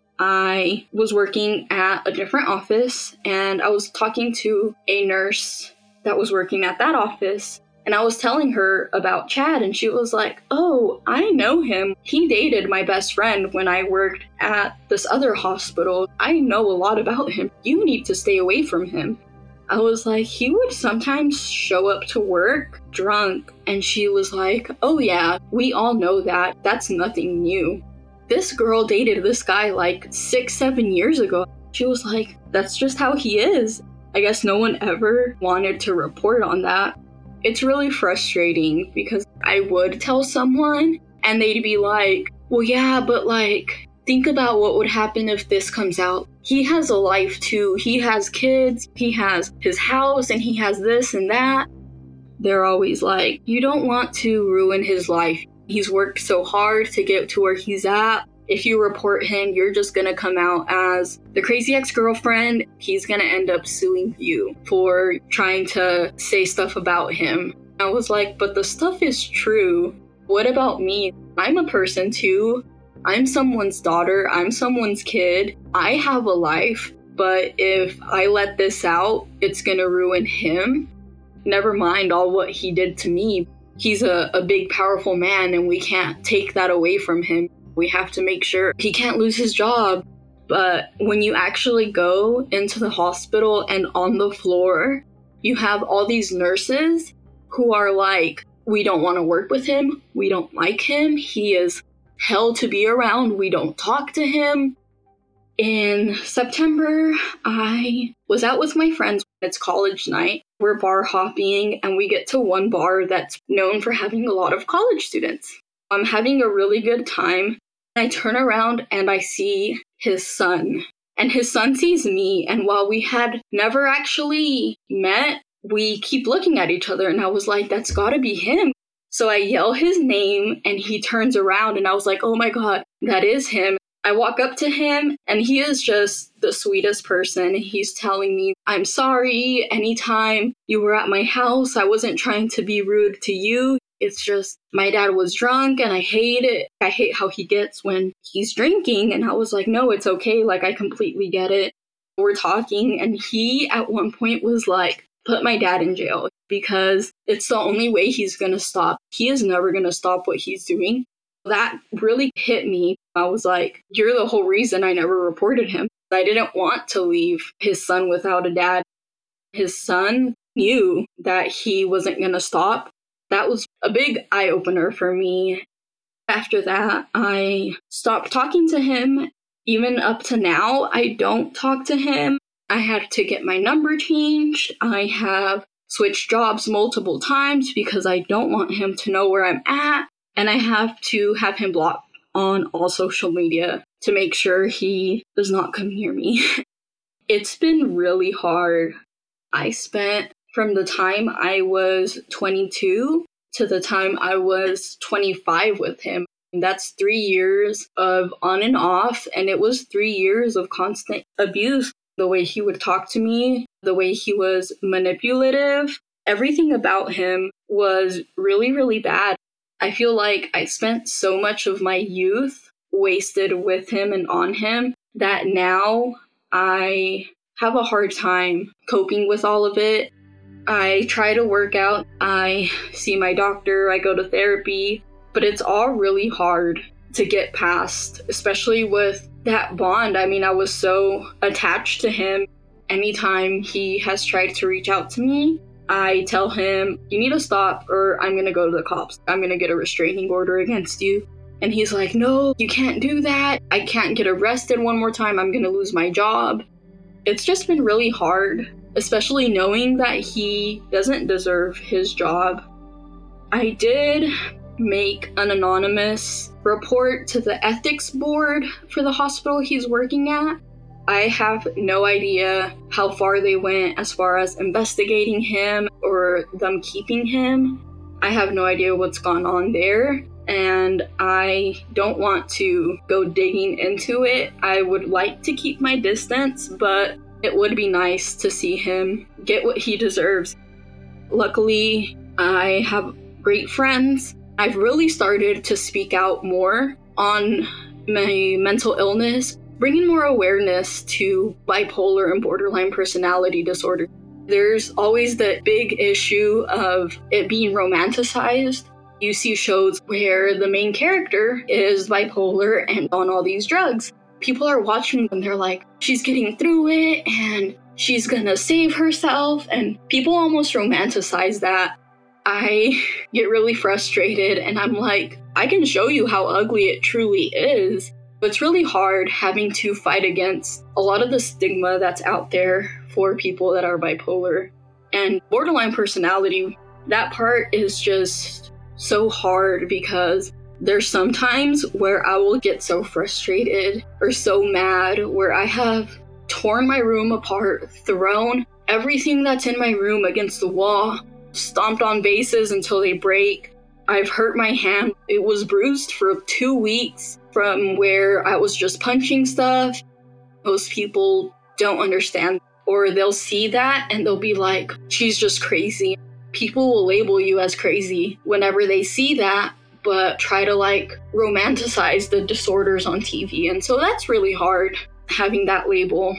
I was working at a different office, and I was talking to a nurse that was working at that office, and I was telling her about Chad, and she was like, oh, I know him. He dated my best friend when I worked at this other hospital. I know a lot about him. You need to stay away from him. I was like, he would sometimes show up to work drunk. And she was like, oh yeah, we all know that. That's nothing new. This girl dated this guy like six, seven years ago. She was like, that's just how he is. I guess no one ever wanted to report on that. It's really frustrating because I would tell someone and they'd be like, well, yeah, but like, think about what would happen if this comes out. He has a life too. He has kids, he has his house, and he has this and that. They're always like, you don't want to ruin his life. He's worked so hard to get to where he's at. If you report him, you're just gonna come out as the crazy ex-girlfriend. He's gonna end up suing you for trying to say stuff about him. I was like, but the stuff is true. What about me? I'm a person too. I'm someone's daughter, I'm someone's kid, I have a life, but if I let this out, it's gonna ruin him. Never mind all what he did to me. He's a, a big, powerful man, and we can't take that away from him. We have to make sure he can't lose his job. But when you actually go into the hospital and on the floor, you have all these nurses who are like, we don't want to work with him. We don't like him. He is hell to be around. We don't talk to him. In September, I was out with my friends. It's college night. We're bar hopping and we get to one bar that's known for having a lot of college students. I'm having a really good time. I turn around and I see his son. And his son sees me. And while we had never actually met, we keep looking at each other. And I was like, that's gotta be him. So I yell his name and he turns around and I was like, oh my God, that is him. I walk up to him and he is just the sweetest person. He's telling me, I'm sorry. Anytime you were at my house, I wasn't trying to be rude to you. It's just my dad was drunk and I hate it. I hate how he gets when he's drinking. And I was like, no, it's okay. Like, I completely get it. We're talking and he at one point was like, put my dad in jail because it's the only way he's going to stop. He is never going to stop what he's doing. That really hit me. I was like, you're the whole reason I never reported him. I didn't want to leave his son without a dad. His son knew that he wasn't going to stop. That was a big eye-opener for me. After that, I stopped talking to him. Even up to now, I don't talk to him. I had to get my number changed. I have switched jobs multiple times because I don't want him to know where I'm at. And I have to have him blocked on all social media to make sure he does not come near me. It's been really hard. I spent from the time I was twenty-two to the time I was twenty-five with him. And that's three years of on and off. And it was three years of constant abuse. The way he would talk to me, the way he was manipulative, everything about him was really, really bad. I feel like I spent so much of my youth wasted with him and on him that now I have a hard time coping with all of it. I try to work out. I see my doctor. I go to therapy. But it's all really hard to get past, especially with that bond. I mean, I was so attached to him. Anytime he has tried to reach out to me, I tell him, you need to stop or I'm going to go to the cops. I'm going to get a restraining order against you. And he's like, no, you can't do that. I can't get arrested one more time. I'm going to lose my job. It's just been really hard, especially knowing that he doesn't deserve his job. I did make an anonymous report to the ethics board for the hospital he's working at. I have no idea how far they went as far as investigating him or them keeping him. I have no idea what's gone on there, and I don't want to go digging into it. I would like to keep my distance, but it would be nice to see him get what he deserves. Luckily, I have great friends. I've really started to speak out more on my mental illness, bringing more awareness to bipolar and borderline personality disorder. There's always the big issue of it being romanticized. You see shows where the main character is bipolar and on all these drugs. People are watching and they're like, she's getting through it and she's gonna save herself. And people almost romanticize that. I get really frustrated and I'm like, I can show you how ugly it truly is. But it's really hard having to fight against a lot of the stigma that's out there for people that are bipolar. And borderline personality, that part is just so hard because there's some times where I will get so frustrated or so mad where I have torn my room apart, thrown everything that's in my room against the wall, stomped on vases until they break. I've hurt my hand. It was bruised for two weeks from where I was just punching stuff. Most people don't understand, or they'll see that and they'll be like, she's just crazy. People will label you as crazy whenever they see that, but try to like romanticize the disorders on T V. And so that's really hard, having that label.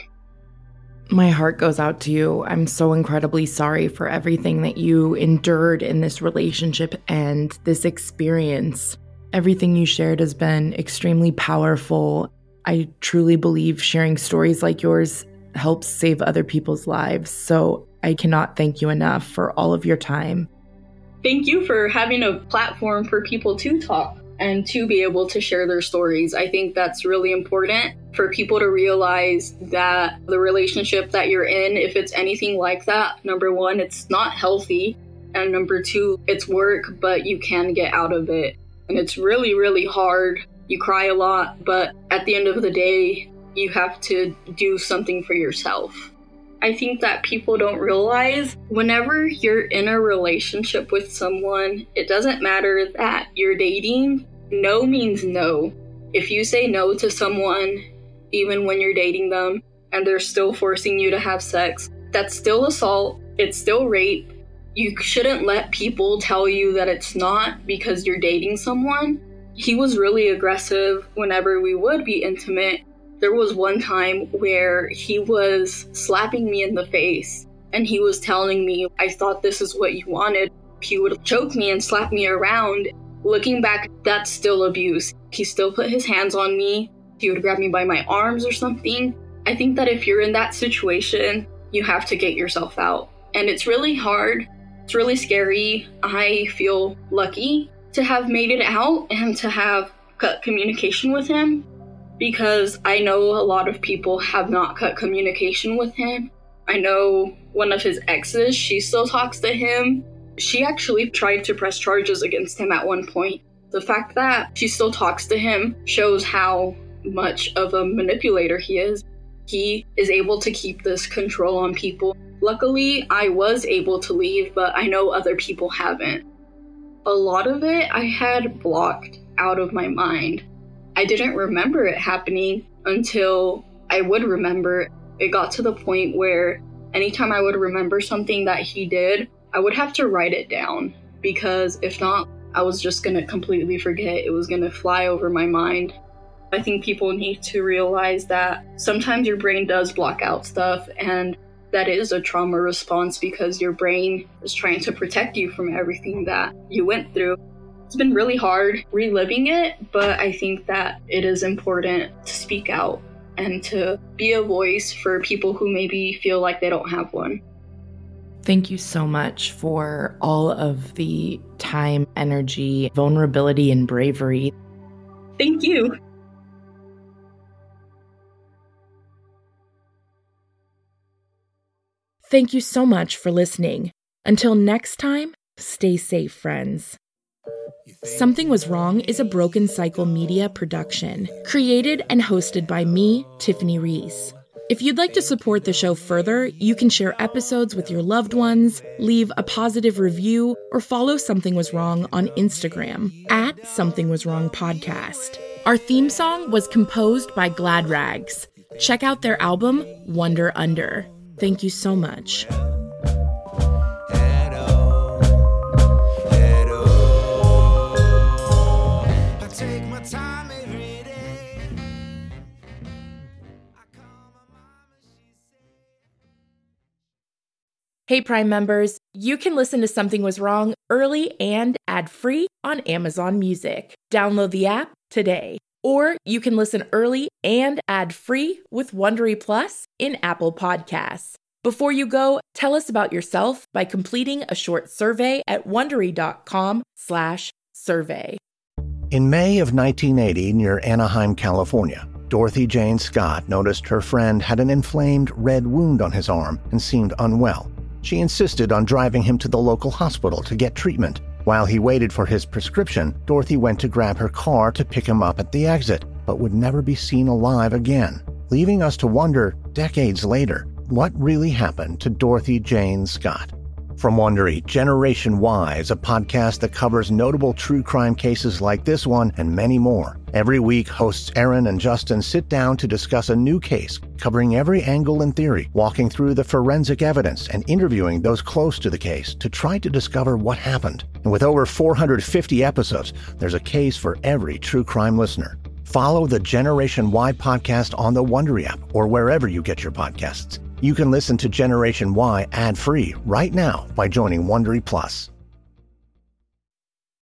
My heart goes out to you. I'm so incredibly sorry for everything that you endured in this relationship and this experience. Everything you shared has been extremely powerful. I truly believe sharing stories like yours helps save other people's lives. So I cannot thank you enough for all of your time. Thank you for having a platform for people to talk and to be able to share their stories. I think that's really important for people to realize that the relationship that you're in, if it's anything like that, number one, it's not healthy. And number two, it's work, but you can get out of it. And it's really, really hard. You cry a lot, but at the end of the day, you have to do something for yourself. I think that people don't realize whenever you're in a relationship with someone, it doesn't matter that you're dating. No means no. If you say no to someone, even when you're dating them, and they're still forcing you to have sex, that's still assault. It's still rape. You shouldn't let people tell you that it's not because you're dating someone. He was really aggressive whenever we would be intimate. There was one time where he was slapping me in the face and he was telling me, I thought this is what you wanted. He would choke me and slap me around. Looking back, that's still abuse. He still put his hands on me. He would grab me by my arms or something. I think that if you're in that situation, you have to get yourself out. And it's really hard. It's really scary. I feel lucky to have made it out and to have cut communication with him, because I know a lot of people have not cut communication with him. I know one of his exes, she still talks to him. She actually tried to press charges against him at one point. The fact that she still talks to him shows how much of a manipulator he is. He is able to keep this control on people. Luckily, I was able to leave, but I know other people haven't. A lot of it I had blocked out of my mind. I didn't remember it happening until I would remember. It got to the point where anytime I would remember something that he did, I would have to write it down, because if not, I was just going to completely forget. It was going to fly over my mind. I think people need to realize that sometimes your brain does block out stuff, and that is a trauma response because your brain is trying to protect you from everything that you went through. It's been really hard reliving it, but I think that it is important to speak out and to be a voice for people who maybe feel like they don't have one. Thank you so much for all of the time, energy, vulnerability, and bravery. Thank you. Thank you so much for listening. Until next time, stay safe, friends. Something Was Wrong is a Broken Cycle Media production, created and hosted by me, Tiffany Reese. If you'd like to support the show further, you can share episodes with your loved ones, leave a positive review, or follow Something Was Wrong on Instagram, at Something Was Wrong Podcast. Our theme song was composed by Glad Rags. Check out their album, Wonder Under. Thank you so much. Hey, Prime members, you can listen to Something Was Wrong early and ad-free on Amazon Music. Download the app today. Or you can listen early and ad-free with Wondery Plus in Apple Podcasts. Before you go, tell us about yourself by completing a short survey at Wondery.com slash survey. In May of nineteen eighty, near Anaheim, California, Dorothy Jane Scott noticed her friend had an inflamed red wound on his arm and seemed unwell. She insisted on driving him to the local hospital to get treatment. While he waited for his prescription, Dorothy went to grab her car to pick him up at the exit, but would never be seen alive again, leaving us to wonder, decades later, what really happened to Dorothy Jane Scott. From Wondery, Generation Y is a podcast that covers notable true crime cases like this one and many more. Every week, hosts Aaron and Justin sit down to discuss a new case, covering every angle and theory, walking through the forensic evidence and interviewing those close to the case to try to discover what happened. And with over four hundred fifty episodes, there's a case for every true crime listener. Follow the Generation Y podcast on the Wondery app or wherever you get your podcasts. You can listen to Generation Y ad-free right now by joining Wondery Plus.